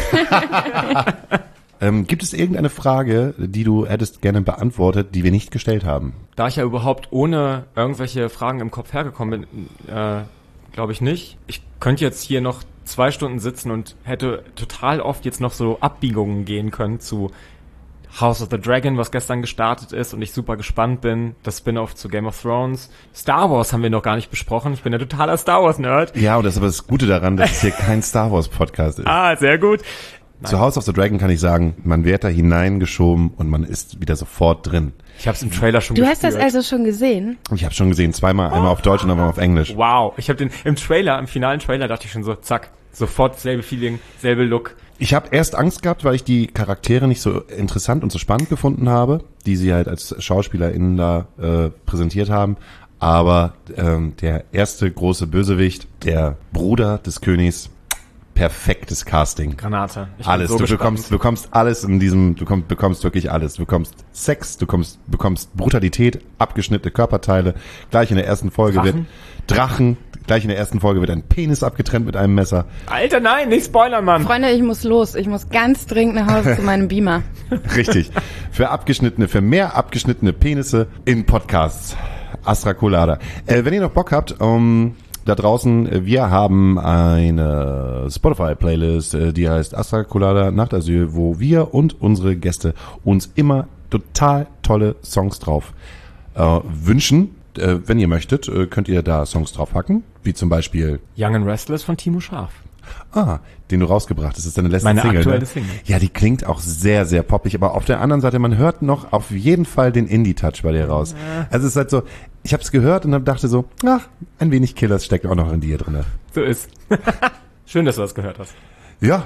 Ähm, gibt es irgendeine Frage, die du hättest gerne beantwortet, die wir nicht gestellt haben? Da ich ja überhaupt ohne irgendwelche Fragen im Kopf hergekommen bin, äh, glaube ich nicht. Ich könnte jetzt hier noch zwei Stunden sitzen und hätte total oft jetzt noch so Abbiegungen gehen können zu House of the Dragon, was gestern gestartet ist und ich super gespannt bin. Das Spin-off zu Game of Thrones. Star Wars haben wir noch gar nicht besprochen. Ich bin ja totaler Star Wars-Nerd. Ja, und das ist aber das Gute daran, dass es hier kein Star Wars Podcast ist. Ah, sehr gut. Zu House of the Dragon kann ich sagen, man wird da hineingeschoben und man ist wieder sofort drin. Ich habe es im Trailer schon Du gespürt. hast das also schon gesehen? Ich habe schon gesehen, zweimal, einmal auf Deutsch und einmal auf Englisch. Wow, ich habe den im Trailer, im finalen Trailer dachte ich schon so, zack, sofort selbe Feeling, selbe Look. Ich habe erst Angst gehabt, weil ich die Charaktere nicht so interessant und so spannend gefunden habe, die sie halt als SchauspielerInnen da äh, präsentiert haben. Aber ähm, der erste große Bösewicht, der Bruder des Königs, perfektes Casting. Granate. Ich bin Alles. so du gespannt. bekommst, du bekommst alles in diesem, du komm, bekommst wirklich alles. Du bekommst Sex, du bekommst, bekommst Brutalität, abgeschnittene Körperteile. Gleich in der ersten Folge Drachen? wird Drachen. Gleich in der ersten Folge wird ein Penis abgetrennt mit einem Messer. Alter, nein, nicht spoilern, Mann. Freunde, ich muss los. Ich muss ganz dringend nach Hause zu meinem Beamer. Richtig. Für abgeschnittene, für mehr abgeschnittene Penisse in Podcasts. Astra Colada. Äh, wenn ihr noch Bock habt, um, da draußen, wir haben eine Spotify-Playlist, äh, die heißt Astra Colada Nachtasyl, wo wir und unsere Gäste uns immer total tolle Songs drauf äh, wünschen. Äh, wenn ihr möchtet, äh, könnt ihr da Songs draufpacken, wie zum Beispiel Young and Restless von Timo Scharf. Ah, den du rausgebracht hast. Das ist deine letzte Meine Single, aktuelle ne? Single. Ja, die klingt auch sehr, sehr poppig, aber auf der anderen Seite, man hört noch auf jeden Fall den Indie-Touch bei dir raus. Also es ist halt so, ich habe es gehört und dann dachte so, ach, ein wenig Killers steckt auch noch in dir drin. So ist. Schön, dass du das gehört hast. Ja,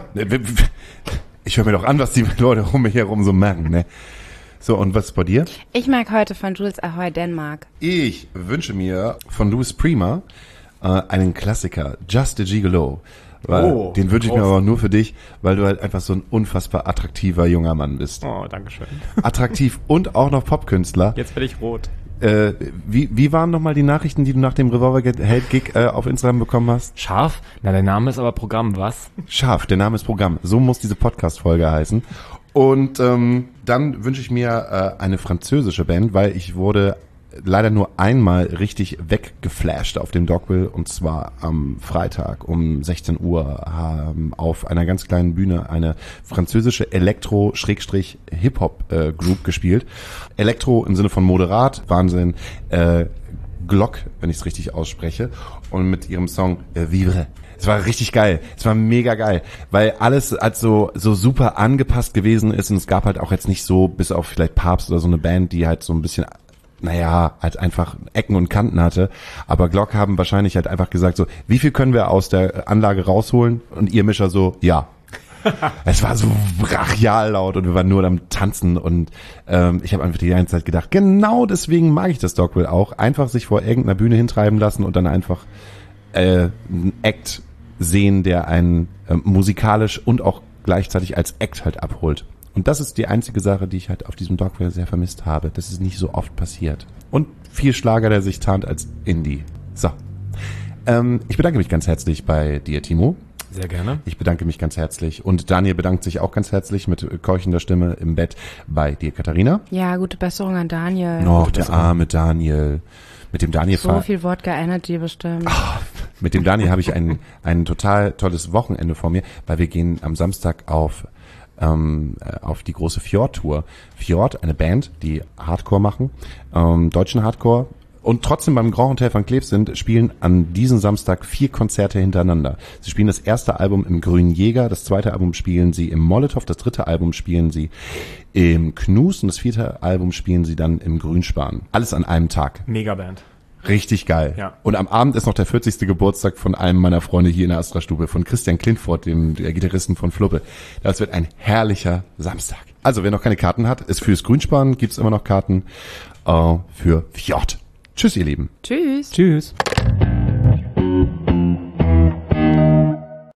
ich höre mir doch an, was die Leute um mich herum so merken, ne? So, und was ist bei dir? Ich mag heute von Jules Ahoy Denmark. Ich wünsche mir von Louis Prima äh, einen Klassiker, Just a Gigolo. Weil Oh, den wünsche ich mir groß. aber nur für dich, weil du halt einfach so ein unfassbar attraktiver junger Mann bist. Oh, danke schön. Attraktiv und auch noch Popkünstler. Jetzt werde ich rot. Äh, wie, wie waren nochmal die Nachrichten, die du nach dem Revolver-Held-Gig äh, auf Instagram bekommen hast? Scharf? Na, der Name ist aber Programm, was? Scharf, der Name ist Programm. So muss diese Podcast-Folge heißen. Und ähm, dann wünsche ich mir äh, eine französische Band, weil ich wurde leider nur einmal richtig weggeflasht auf dem Dogville, und zwar am Freitag um sechzehn Uhr haben auf einer ganz kleinen Bühne eine französische Elektro-Hip-Hop-Group gespielt. Elektro im Sinne von moderat, Wahnsinn, äh, Glock, wenn ich es richtig ausspreche, und mit ihrem Song äh, Vivre. Es war richtig geil. Es war mega geil, weil alles halt so, so super angepasst gewesen ist und es gab halt auch jetzt nicht so, bis auf vielleicht Papst oder so eine Band, die halt so ein bisschen, naja, halt einfach Ecken und Kanten hatte. Aber Glock haben wahrscheinlich halt einfach gesagt so, wie viel können wir aus der Anlage rausholen? Und ihr Mischer so, ja. Es war so brachial laut und wir waren nur am Tanzen und ähm, ich habe einfach die ganze Zeit gedacht, genau deswegen mag ich das Dogville auch. Einfach sich vor irgendeiner Bühne hintreiben lassen und dann einfach äh, einen Act sehen, der einen äh, musikalisch und auch gleichzeitig als Act halt abholt. Und das ist die einzige Sache, die ich halt auf diesem Dogville sehr vermisst habe. Das ist nicht so oft passiert. Und viel Schlager, der sich tarnt als Indie. So. Ähm, ich bedanke mich ganz herzlich bei dir, Timo. Sehr gerne. Ich bedanke mich ganz herzlich. Und Daniel bedankt sich auch ganz herzlich mit keuchender Stimme im Bett bei dir, Katharina. Ja, gute Besserung an Daniel. Oh, der arme Daniel. Mit dem Daniel So viel Wodka Energy bestimmt. Oh, mit dem Daniel habe ich ein, ein total tolles Wochenende vor mir, weil wir gehen am Samstag auf ähm, auf die große Fjord-Tour. Fjord, eine Band, die Hardcore machen, ähm, deutschen Hardcore, und trotzdem beim Grand Hotel van Cleef sind, spielen an diesem Samstag vier Konzerte hintereinander. Sie spielen das erste Album im Grünen Jäger, das zweite Album spielen sie im Molotow, das dritte Album spielen sie im Knus und das vierte Album spielen sie dann im Grünspan. Alles an einem Tag. Megaband. Richtig geil. Ja. Und am Abend ist noch der vierzigste Geburtstag von einem meiner Freunde hier in der Astra-Stube, von Christian Klintfort, dem der Gitarristen von Fluppe. Das wird ein herrlicher Samstag. Also, wer noch keine Karten hat, ist fürs Grünspan, gibt's immer noch Karten äh, für Fjord. Tschüss, ihr Lieben. Tschüss. Tschüss.